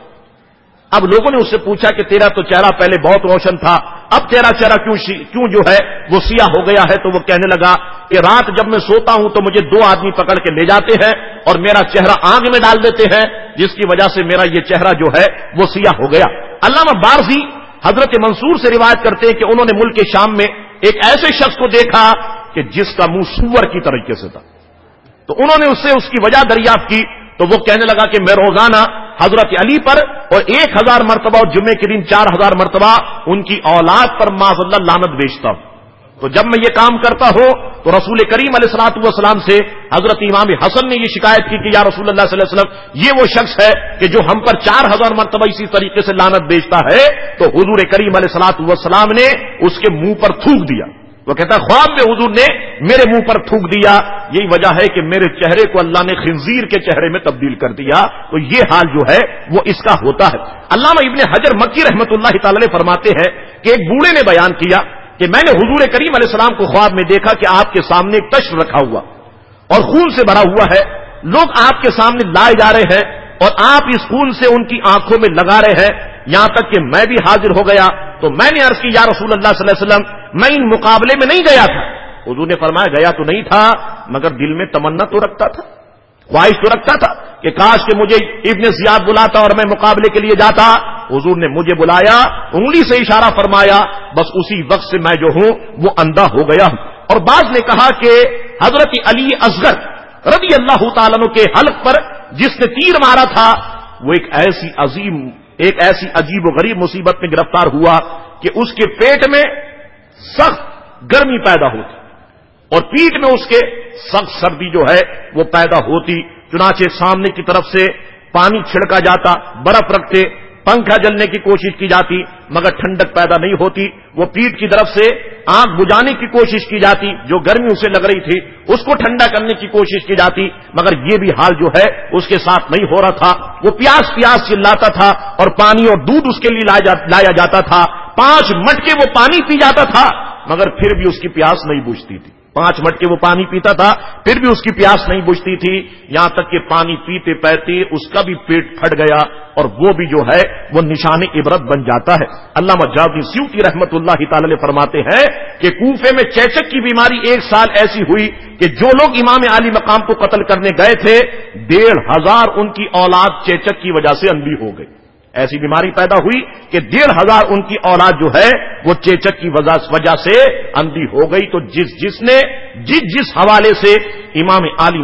اب لوگوں نے اس سے پوچھا کہ تیرا تو چہرہ پہلے بہت روشن تھا، اب تیرا چہرہ کیوں جو ہے وہ سیاہ ہو گیا ہے؟ تو وہ کہنے لگا کہ رات جب میں سوتا ہوں تو مجھے 2 آدمی پکڑ کے لے جاتے ہیں اور میرا چہرہ آگ میں ڈال دیتے ہیں جس کی وجہ سے میرا یہ چہرہ جو ہے وہ سیاہ ہو گیا. علامہ بارزی حضرت منصور سے روایت کرتے ہیں کہ انہوں نے ملک شام میں ایک ایسے شخص کو دیکھا کہ جس کا منہ سور کی طریقے سے تھا. تو انہوں نے اس سے اس کی وجہ دریافت کی تو وہ کہنے لگا کہ میں روزانہ حضرت علی پر اور 1000 مرتبہ اور جمعے کے دن 4000 مرتبہ ان کی اولاد پر معاذ اللہ لعنت بیچتا ہوں. تو جب میں یہ کام کرتا ہوں تو رسول کریم علیہ الصلوۃ والسلام سے حضرت امام حسن نے یہ شکایت کی کہ یا رسول اللہ صلی اللہ علیہ وسلم یہ وہ شخص ہے کہ جو ہم پر 4000 مرتبہ اسی طریقے سے لعنت بیچتا ہے. تو حضور کریم علیہ الصلوۃ والسلام نے اس کے منہ پر تھوک دیا. وہ کہتا ہے خواب میں حضور نے میرے منہ پر تھوک دیا، یہی وجہ ہے کہ میرے چہرے کو اللہ نے خنزیر کے چہرے میں تبدیل کر دیا. تو یہ حال جو ہے وہ اس کا ہوتا ہے. علامہ ابن حجر مکی رحمۃ اللہ تعالی علیہ فرماتے ہیں کہ ایک بوڑھے نے بیان کیا کہ میں نے حضور کریم علیہ السلام کو خواب میں دیکھا کہ آپ کے سامنے ایک تشر رکھا ہوا اور خون سے بھرا ہوا ہے، لوگ آپ کے سامنے لائے جا رہے ہیں اور آپ اس خون سے ان کی آنکھوں میں لگا رہے ہیں، یہاں تک کہ میں بھی حاضر ہو گیا. تو میں نے عرض کی یا رسول اللہ صلی اللہ علیہ وسلم میں ان مقابلے میں نہیں گیا تھا. حضور نے فرمایا گیا تو نہیں تھا مگر دل میں تمنا تو رکھتا تھا، خواہش تو رکھتا تھا کہ کاش کہ مجھے ابن زیاد بلاتا اور میں مقابلے کے لیے جاتا. حضور نے مجھے بلایا، انگلی سے اشارہ فرمایا، بس اسی وقت سے میں جو ہوں وہ اندھا ہو گیا ہوں. اور بعض نے کہا کہ حضرت علی اصغر رضی اللہ تعالیٰ عنہ کے حلق پر جس نے تیر مارا تھا وہ ایک ایسی عظیم ایک ایسی عجیب و غریب مصیبت میں گرفتار ہوا کہ اس کے پیٹ میں سخت گرمی پیدا ہوتی اور پیٹ میں اس کے سخت سردی جو ہے وہ پیدا ہوتی. چنانچہ سامنے کی طرف سے پانی چھڑکا جاتا، برف رکھتے، پنکھا جلنے کی کوشش کی جاتی مگر ٹھنڈک پیدا نہیں ہوتی. وہ پیٹ کی طرف سے آگ بجھانے کی کوشش کی جاتی، جو گرمی اسے لگ رہی تھی اس کو ٹھنڈا کرنے کی کوشش کی جاتی مگر یہ بھی حال جو ہے اس کے ساتھ نہیں ہو رہا تھا. وہ پیاس پیاس چلاتا تھا اور پانی اور دودھ اس کے لیے لایا جاتا تھا. 5 مٹکے وہ پانی پی جاتا تھا مگر پھر بھی اس کی پیاس نہیں بجھتی تھی. 5 مٹکے وہ پانی پیتا تھا پھر بھی اس کی پیاس نہیں بجھتی تھی. یہاں تک کہ پانی پیتے پیتے اس کا بھی پیٹ پھٹ گیا اور وہ بھی جو ہے وہ نشان عبرت بن جاتا ہے. علامہ جعفری سیوطی رحمت اللہ تعالی علیہ فرماتے ہیں کہ کوفے میں چیچک کی بیماری 1 سال ایسی ہوئی کہ جو لوگ امام عالی مقام کو قتل کرنے گئے تھے 1,500 ان کی اولاد چیچک کی وجہ سے اندھی ہو گئی. ایسی بیماری پیدا ہوئی کہ 1,500 ان کی اولاد جو ہے وہ چیچک کی وجہ سے اندھی ہو گئی. تو جس نے جس حوالے سے امام عالی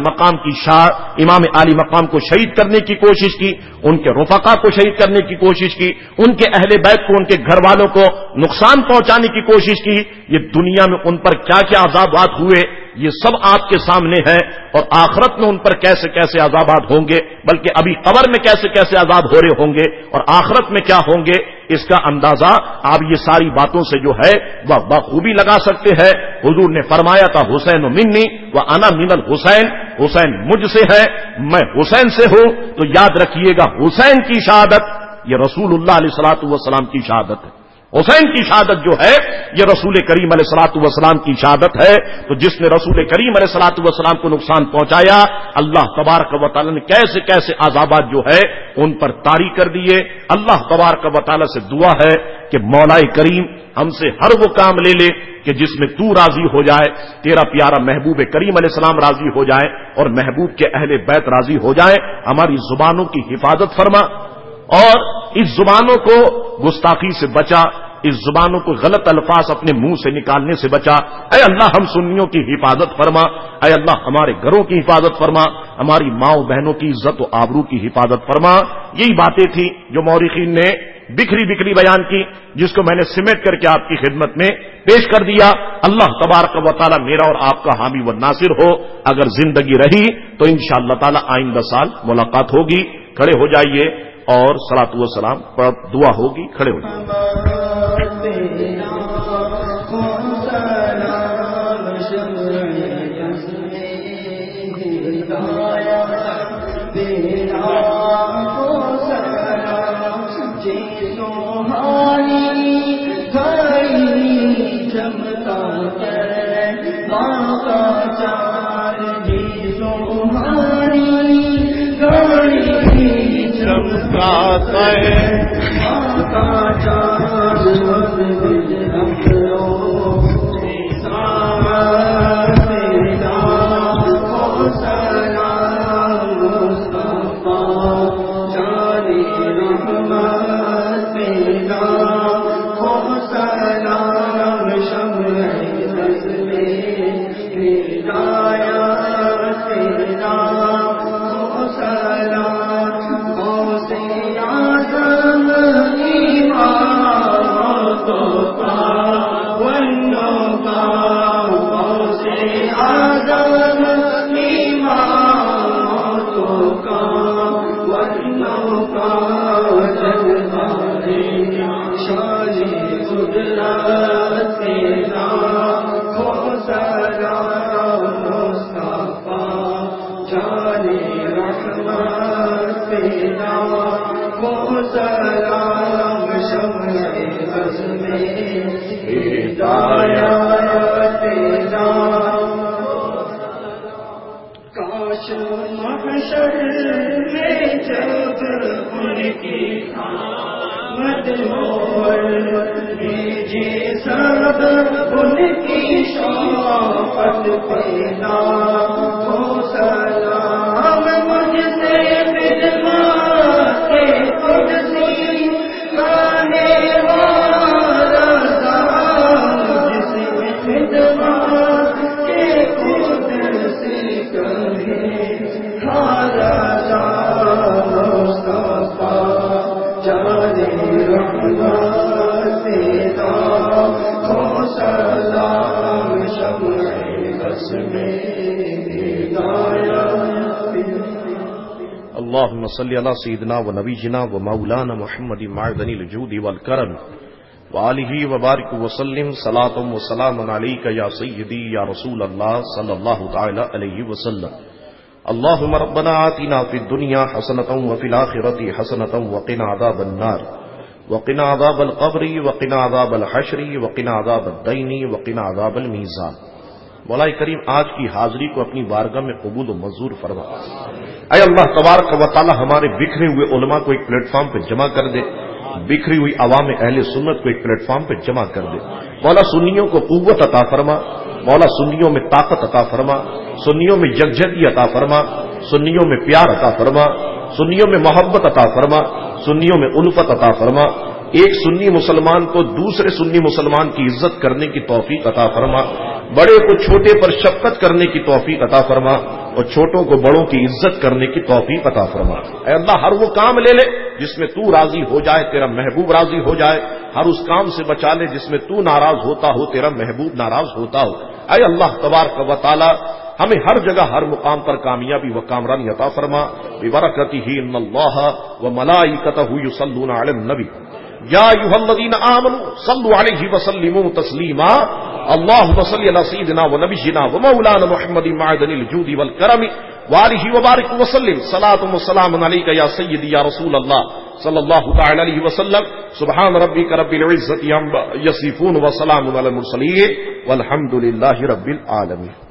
مقام کو شہید کرنے کی کوشش کی، ان کے رفقا کو شہید کرنے کی کوشش کی، ان کے اہل بیت کو، ان کے گھر والوں کو نقصان پہنچانے کی کوشش کی، یہ دنیا میں ان پر کیا کیا عذابات ہوئے یہ سب آپ کے سامنے ہے. اور آخرت میں ان پر کیسے کیسے عذابات ہوں گے، بلکہ ابھی قبر میں کیسے کیسے عذاب ہو رہے ہوں گے اور آخرت میں کیا ہوں گے، اس کا اندازہ آپ یہ ساری باتوں سے جو ہے وہ بخوبی لگا سکتے ہیں. حضور نے فرمایا تھا حسین منی و انا من الحسین، حسین مجھ سے ہے میں حسین سے ہوں. تو یاد رکھیے گا حسین کی شہادت یہ رسول اللہ علیہ الصلوۃ والسلام کی شہادت ہے. حسین کی شہادت جو ہے یہ رسول کریم علیہ الصلوۃ والسلام کی شہادت ہے. تو جس نے رسول کریم علیہ الصلوۃ والسلام کو نقصان پہنچایا اللہ تبارک و تعالی نے کیسے کیسے عذابات جو ہے ان پر طاری کر دیے. اللہ تبارک و تعالی سے دعا ہے کہ مولا کریم ہم سے ہر وہ کام لے لے کہ جس میں تو راضی ہو جائے، تیرا پیارا محبوب کریم علیہ السلام راضی ہو جائے اور محبوب کے اہل بیت راضی ہو جائے. ہماری زبانوں کی حفاظت فرما اور اس زبانوں کو گستاخی سے بچا، اس زبانوں کو غلط الفاظ اپنے منہ سے نکالنے سے بچا. اے اللہ ہم سنیوں کی حفاظت فرما، اے اللہ ہمارے گھروں کی حفاظت فرما، ہماری ماں بہنوں کی عزت و آبرو کی حفاظت فرما. یہی باتیں تھیں جو مورخین نے بکھری بکھری بیان کی، جس کو میں نے سمیٹ کر کے آپ کی خدمت میں پیش کر دیا. اللہ تبارک و تعالی میرا اور آپ کا حامی و ناصر ہو. اگر زندگی رہی تو انشاءاللہ تعالی آئندہ سال ملاقات ہوگی. کھڑے ہو جائیے اور صلاۃ و سلام پر دعا ہوگی. کھڑے ہو جائیے. Jai اللهم صل على سيدنا ونبينا ومولانا محمد معدن الجود والكرم وآلہ وبارک وسلم صلاۃ وسلام علیک یا سیدی یا رسول اللہ صلی اللہ تعالی علیہ وسلم. اللهم ربنا آتنا في الدنيا حسنة وفي الآخرة حسنة وقنا عذاب النار وقنا عذاب القبر وقنا عذاب الحشر وقنا عذاب الدین وقنا عذاب المیزان. مولا کریم آج کی حاضری کو اپنی بارگاہ میں قبول و منظور فرما. اے اللہ تبارک و تعالی ہمارے بکھرے ہوئے علماء کو ایک پلیٹ فارم پہ جمع کر دے، بکھری ہوئی عوام اہل سنت کو ایک پلیٹ فارم پہ جمع کر دے. مولا سنیوں کو قوت عطا فرما، مولا سنیوں میں طاقت عطا فرما، سنیوں میں یکجہتی عطا فرما، سنیوں میں پیار عطا فرما، سنیوں میں محبت عطا فرما، سنیوں میں الفت عطا فرما. ایک سنی مسلمان کو دوسرے سنی مسلمان کی عزت کرنے کی توفیق عطا فرما، بڑے کو چھوٹے پر شفقت کرنے کی توفیق عطا فرما اور چھوٹوں کو بڑوں کی عزت کرنے کی توفیق عطا فرما. اے اللہ ہر وہ کام لے لے جس میں تو راضی ہو جائے، تیرا محبوب راضی ہو جائے، ہر اس کام سے بچا لے جس میں تو ناراض ہوتا ہو، تیرا محبوب ناراض ہوتا ہو. اے اللہ تبارک و تعالی ہمیں ہر جگہ ہر مقام پر کامیابی و کامرانی عطا فرما. ببرکتہ ان اللہ وملائکتہ یصلون علی النبی یا ایھا الذین آمنوا صلوا علیہ وسلموا تسلیما. اللهم صل علی سیدنا ونبینا ومولانا محمد معدن الجود والکرم وآلہ وبارک وسلم. صلاۃ و سلام علیک یا سیدی یا رسول اللہ صلی اللہ تعالی علیہ وسلم. سبحان ربک رب العزۃ عما یصفون وسلام علی المرسلین والحمد للہ رب العالمین.